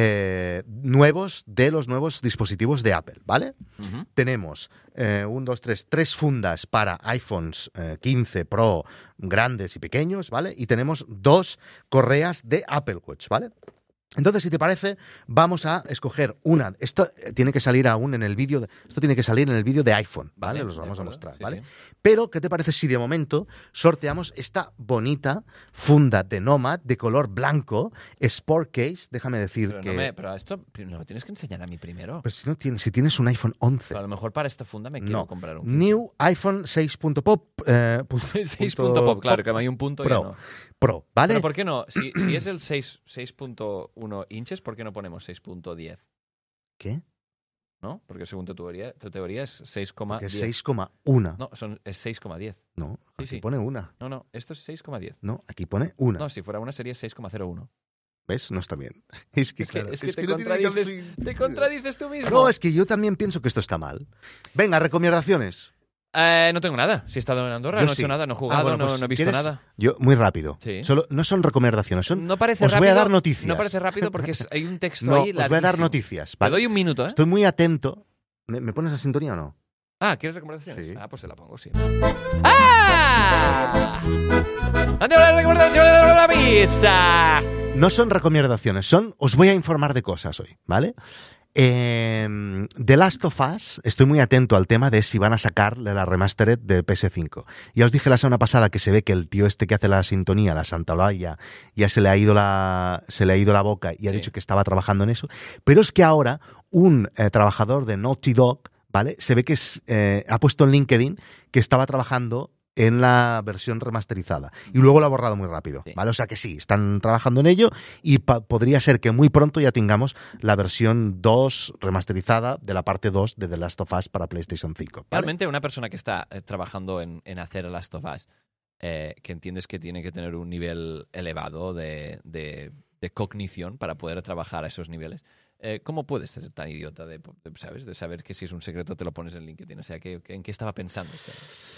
nuevos de los nuevos dispositivos de Apple, ¿vale? Ujú. Tenemos 1, 2, 3 fundas para iPhones 15 Pro grandes y pequeños, ¿vale? Y tenemos 2 correas de Apple Watch, ¿vale? Entonces, si te parece, vamos a escoger una. Esto tiene que salir aún en el vídeo. Esto tiene que salir en el vídeo de iPhone, ¿vale? Los vamos a mostrar, sí, ¿vale? sí. Pero, ¿qué te parece si de momento sorteamos esta bonita funda de Nomad de color blanco, Sport Case? Déjame decir Pero, que... pero esto me lo tienes que enseñar a mí primero. Pues si tienes un iPhone 11. Pero a lo mejor para esta funda me quiero No. comprar un. New iPhone 6.pop. 6.pop, claro, que hay un punto Pro. ya no. Pro, ¿vale? Pero ¿por qué no? Si es el 6.1 inches, ¿por qué no ponemos 6.10? ¿Qué? ¿No? Porque según tu teoría es 6,10. Que es 6,1. No, es 6,10. No, Sí, aquí sí. pone una. No, esto es 6,10. No, aquí pone una. No, si fuera una sería 6,01. ¿Ves? No está bien. Es que, Es que, claro, es que te, no tiene contradices, te contradices tú mismo. No, es que yo también pienso que esto está mal. Venga, recomendaciones. No tengo nada. Si he estado en Andorra, Yo no he sí. hecho nada, no he jugado, Bueno, pues, no he visto ¿quieres? nada. Yo, muy rápido. Sí. Solo, no son recomendaciones, son... No parece os rápido. voy a dar noticias. No parece rápido porque hay un texto No, ahí os voy a dar larguísimo. noticias. Te ¿vale? doy un minuto, ¿eh? Estoy muy atento. ¿Me pones la sintonía o no? Ah, ¿quieres recomendaciones? Sí. Ah, pues se la pongo, sí. ¡Ah! ¡Ande a hablar de la pizza! No son recomendaciones, son... Os voy a informar de cosas hoy, ¿vale? The Last of Us, estoy muy atento al tema de si van a sacar la remastered de PS5. Ya os dije la semana pasada que se ve que el tío este que hace la sintonía, la Santaolalla, ya se le ha ido la boca y ha Sí. dicho que estaba trabajando en eso. Pero es que ahora un trabajador de Naughty Dog, ¿vale? Se ve que ha puesto en LinkedIn que estaba trabajando en la versión remasterizada. Y luego lo ha borrado muy rápido, Sí. ¿vale? O sea que sí, están trabajando en ello y podría ser que muy pronto ya tengamos la versión 2 remasterizada de la parte 2 de The Last of Us para PlayStation 5. ¿vale? Realmente una persona que está trabajando en hacer The Last of Us, que entiendes que tiene que tener un nivel elevado de cognición para poder trabajar a esos niveles. ¿Cómo puedes ser tan idiota ¿sabes? De saber que si es un secreto te lo pones en LinkedIn? O sea, ¿en qué estaba pensando este?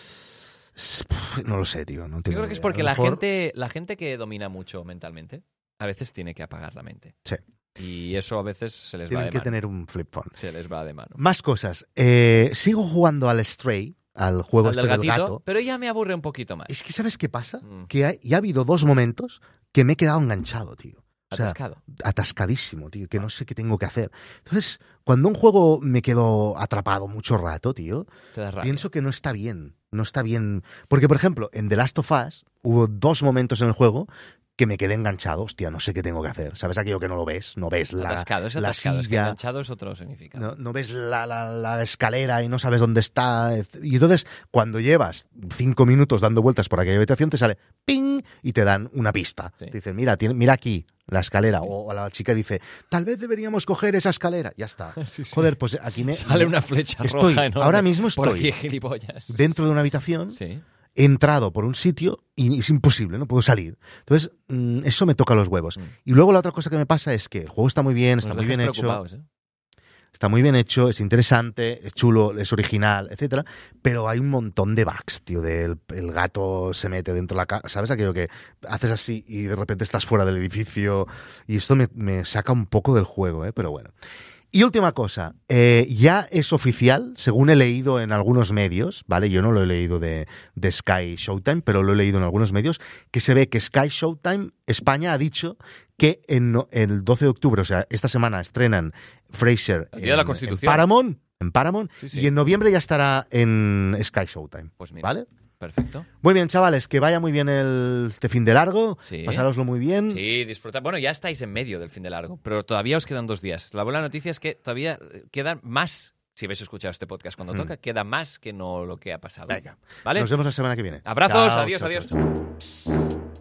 No lo sé, tío. No tengo Yo creo que es idea. porque A lo mejor- la gente que domina mucho mentalmente, a veces tiene que apagar la mente. Sí. Y eso a veces se les va Tienen de que mano. tener un flip phone. Se les va de mano. Más cosas. Sigo jugando al Stray, al juego Al este del del gatito, gato. pero ya me aburre un poquito más. Es que, ¿sabes qué pasa? Mm. Que ya ha habido 2 momentos que me he quedado enganchado, tío. O sea, Atascado. atascadísimo, tío, que no sé qué tengo que hacer. Entonces, cuando un juego me quedo atrapado mucho rato, tío, Te da rabia. pienso que no está bien. No está bien. Porque, por ejemplo, en The Last of Us hubo 2 momentos en el juego que me quedé enganchado. Hostia, no sé qué tengo que hacer. ¿Sabes aquello que no ves? No ves Atascado, es la atascado. Es que silla. enganchado es otro significado. No ves la escalera y no sabes dónde está. Y entonces, cuando llevas 5 minutos dando vueltas por aquella habitación, te sale ¡ping! Y te dan una pista. Sí. Te dicen, mira aquí la escalera. O la chica dice, tal vez deberíamos coger esa escalera. Ya está. Sí, sí. Joder, pues aquí me... Sale una flecha estoy, roja enorme. ahora mismo Por estoy aquí, gilipollas. dentro de una habitación, Sí. he entrado por un sitio y es imposible, no puedo salir. Entonces, eso me toca los huevos. Y luego la otra cosa que me pasa es que el juego está muy bien, está Nos muy dejas bien hecho. preocupados, ¿eh? Está muy bien hecho, es interesante, es chulo, es original, etcétera, pero hay un montón de bugs, tío, el gato se mete dentro de la casa, ¿sabes? Aquello que haces así y de repente estás fuera del edificio y esto me saca un poco del juego, pero bueno. Y última cosa, ya es oficial, según he leído en algunos medios, ¿vale? Yo no lo he leído de Sky Showtime, pero lo he leído en algunos medios, que se ve que Sky Showtime España ha dicho que el 12 de octubre, o sea, esta semana estrenan Frasier El Día de la Constitución. en Paramount, Sí, sí. y en noviembre ya estará en Sky Showtime, Pues mira, ¿vale? perfecto. Muy bien, chavales, que vaya muy bien este fin de largo, Sí. pasároslo muy bien. Sí, disfrutad. Bueno, ya estáis en medio del fin de largo, pero todavía os quedan 2 días. La buena noticia es que todavía quedan más. Si habéis escuchado este podcast cuando toca, queda más que no lo que ha pasado. Venga, ¿Vale? nos vemos la semana que viene. Abrazos, Chao, adiós, chao, adiós. chao, chao.